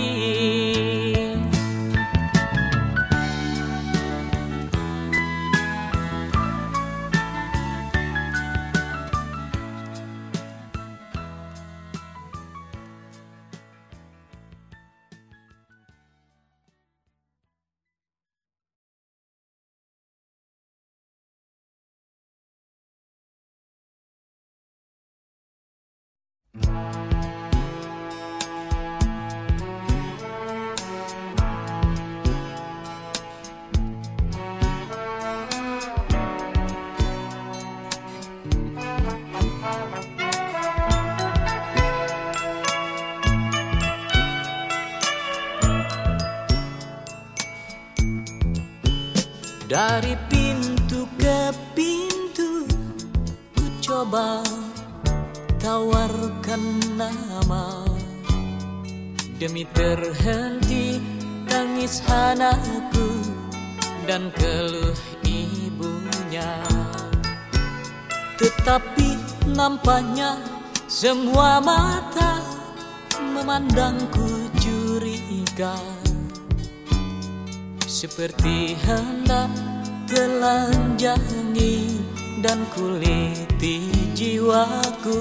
Dari pintu ke pintu ku coba tawarkan nama, demi terhenti tangis anakku dan keluh ibunya. Tetapi nampaknya semua mata memandangku curiga, seperti hendak telanjangi dan kuliti jiwaku.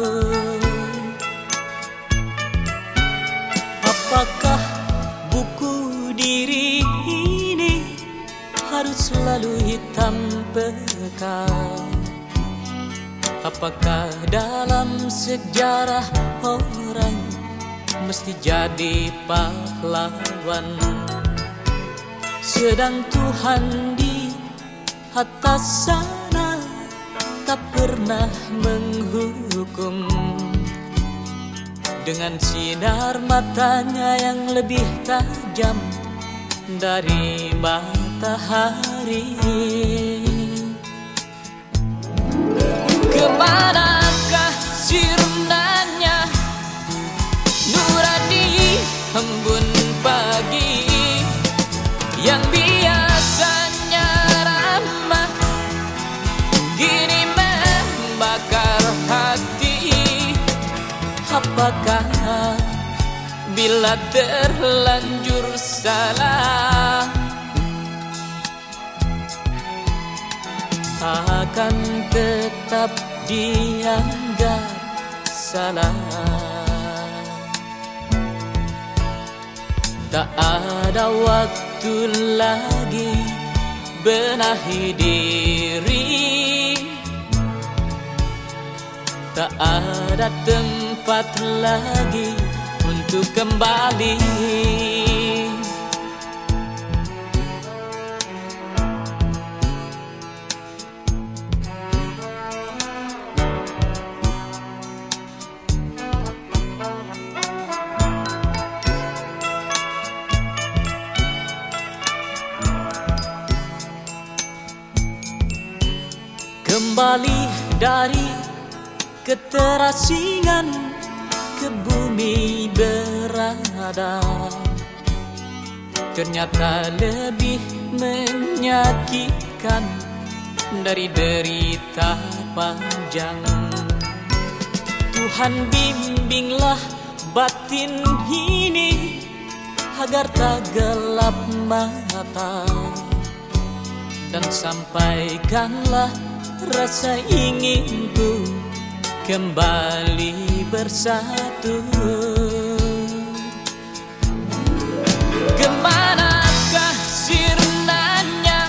Apakah buku diri ini harus selalu hitam pekat? Apakah dalam sejarah orang mesti jadi pahlawan? Sedang Tuhan di atas sana tak pernah menghukum, dengan sinar matanya yang lebih tajam dari matahari. Kemanakah sirnanya nurani embun pagi yang biasanya ramah, kini membakar hati? Apakah bila terlanjur salah akan tetap dianggap salah? Tak ada waktu lagi benahi diri, tak ada tempat lagi untuk kembali. Kembali dari keterasingan ke bumi berada, ternyata lebih menyakitkan dari derita panjang. Tuhan bimbinglah batin ini agar tak gelap mata, dan sampaikanlah rasa inginku kembali bersatu. Kemanakah sirnanya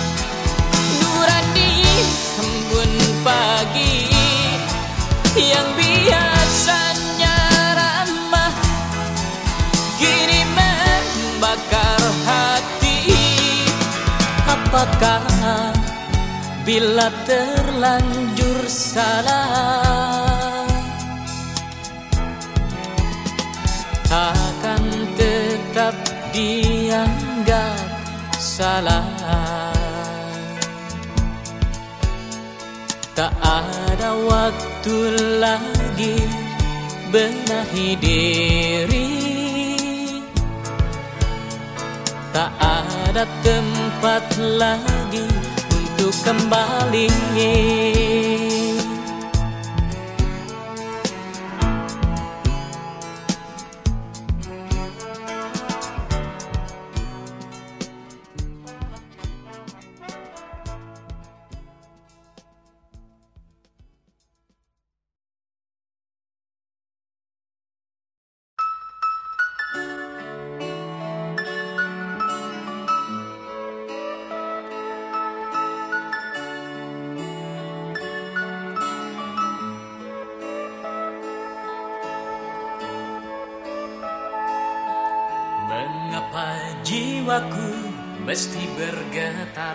nurani embun pagi yang biasanya ramah, kini membakar hati? Apakah bila terlanjur salah akan tetap dianggap salah? Tak ada waktu lagi benahi diri, tak ada tempat lagi untuk kembali. Mengapa jiwaku mesti bergetar,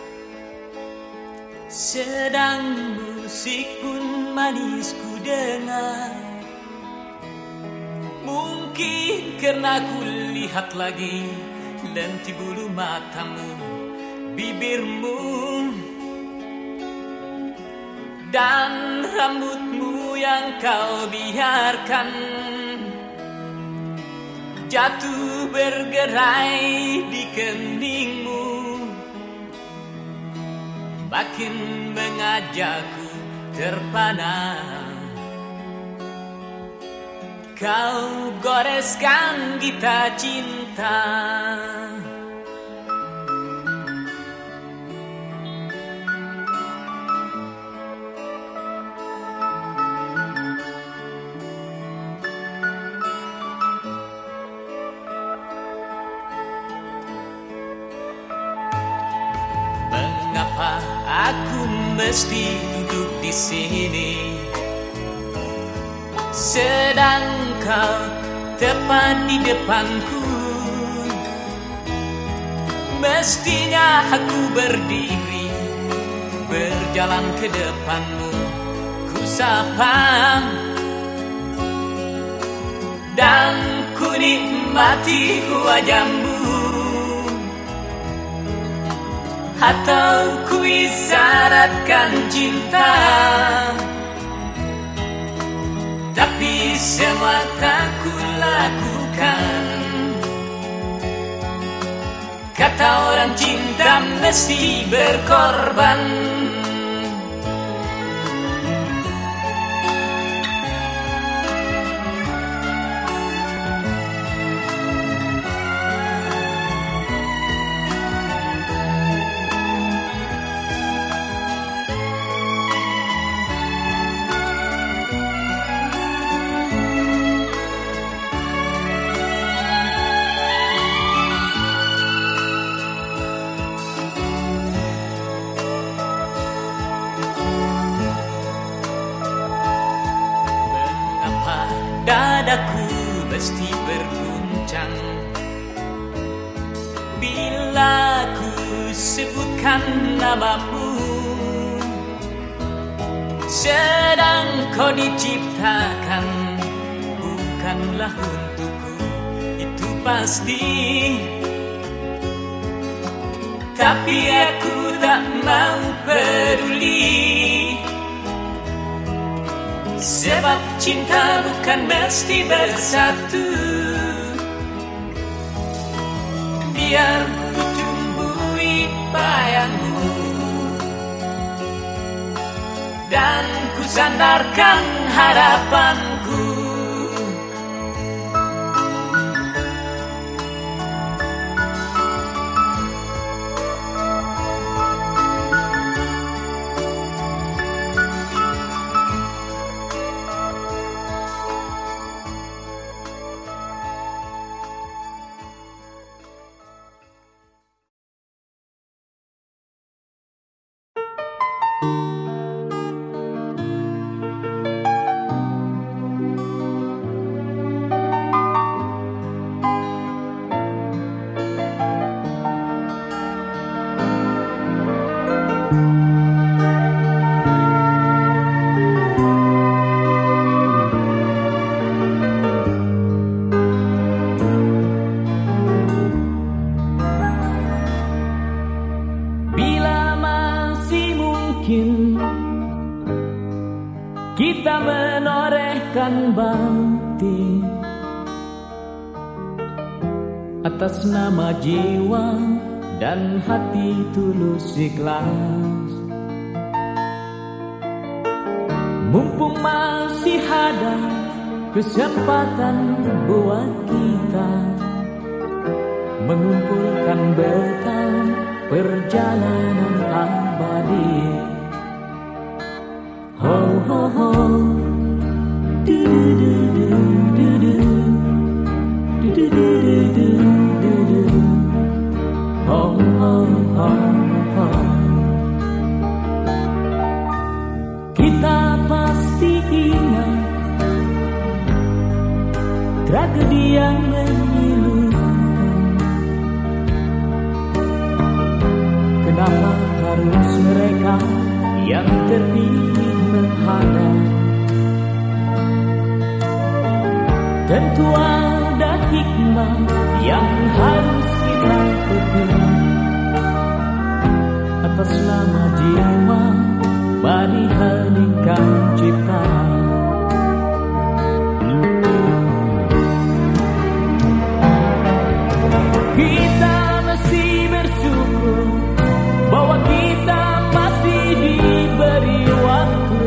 sedang musik pun manis ku dengar. Mungkin karena ku lihat lagi lenti bulu matamu, bibirmu, dan rambutmu yang kau biarkan jatuh bergerai di keningmu, makin mengajakku terpana. Kau goreskan gitar cinta, mengapa aku mesti duduk di sini, sedang kau tepat di depanku. Mestinya aku berdiri, berjalan ke depanmu, ku sapa dan ku nikmati wajahmu, atau ku isyaratkan cinta. Tapi semua tak ku lakukan. Kata orang cinta mesti berkorban. Dadaku mesti berguncang bila ku sebutkan namamu, sedang kau diciptakan bukanlah untukku, itu pasti. Tapi aku tak mau peduli, sebab cinta bukan mesti bersatu. Biar ku tumbuhi bayangmu dan ku sandarkan harapanku. Kita menorehkan bakti atas nama jiwa dan hati tulus ikhlas. Mumpung masih ada kesempatan buat kita mengumpulkan bekal perjalanan abadi. Ho ho ho, du du du du du du du du du du du, ho ho ho ho. Kita pasti ingat tragedi yang menyilu mereka yang terpilih menghadap. Tentu ada hikmah yang harus kita petik atas nama jiwa mari heningkan cipta. Kita mesti bersyukur bahwa kita masih diberi waktu.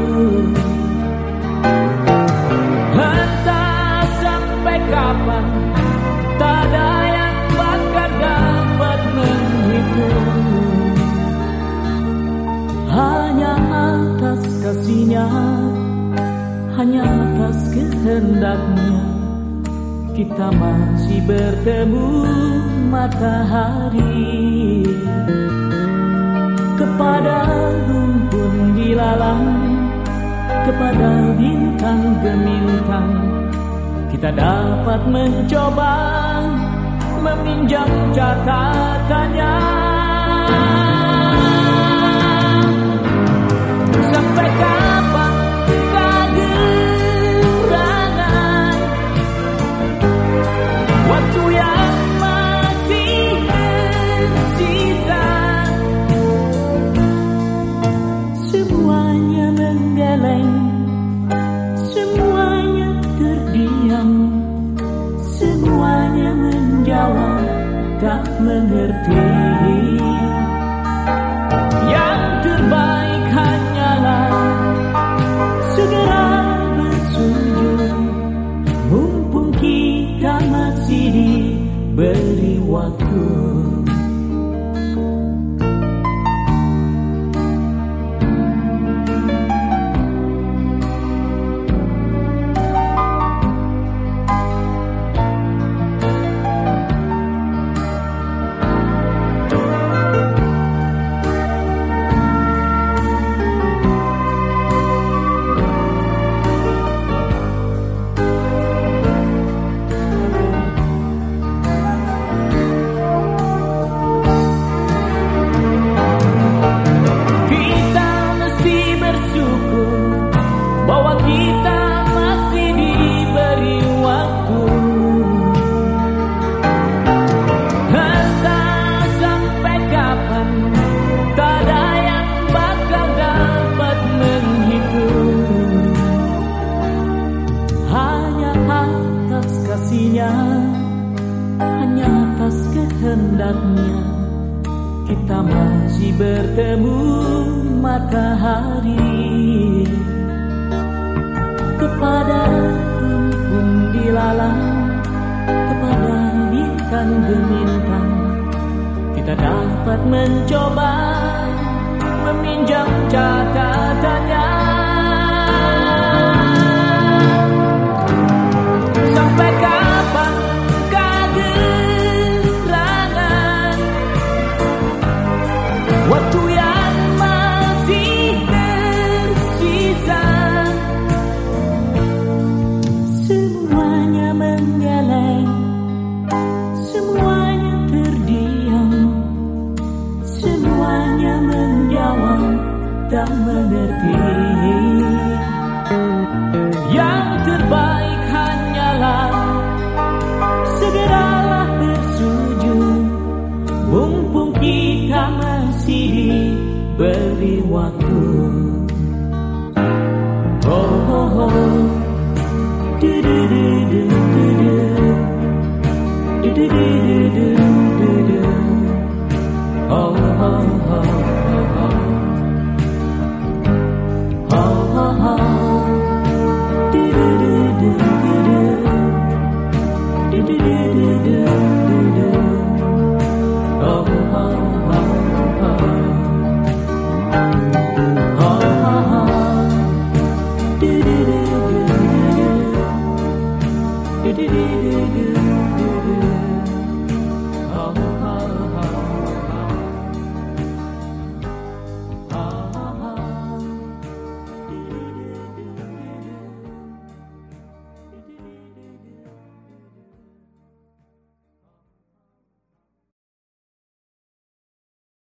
Entah sampai kapan, tak ada yang bakal dapat menghitung. Hanya atas kasih-Nya, hanya atas kehendaknya, kita masih bertemu matahari. Kepada rumpun dilalang, kepada bintang gemintang, kita dapat mencoba meminjam catatannya. Sampai kapan kegerangan waktu yang masih tersisa? Semuanya menggeleng, semuanya terdiam, semuanya menjawab tak mengerti. Yang terbaik hanyalah segera bersujud, mumpung kita masih diberi waktu. Bahwa kita masih diberi waktu. Entah sampai kapan, tak ada yang bakal dapat menghitung. Hanya atas kasih-Nya, hanya atas kehendaknya, kita masih bertemu matahari. Kepada rumpun dilalang, kepada bintang gemintang, kita dapat mencoba meminjam catatannya. Sampai kapan kegerangan waktu yang masih tersisa? Semuanya menggeleng, semuanya terdiam, semuanya menjawab tak mengerti. Yang terbaik hanyalah segeralah bersujud, mumpung kita masih diberi waktu. Oh, oh, oh. Do do do do do do do do do do do. Oh oh oh.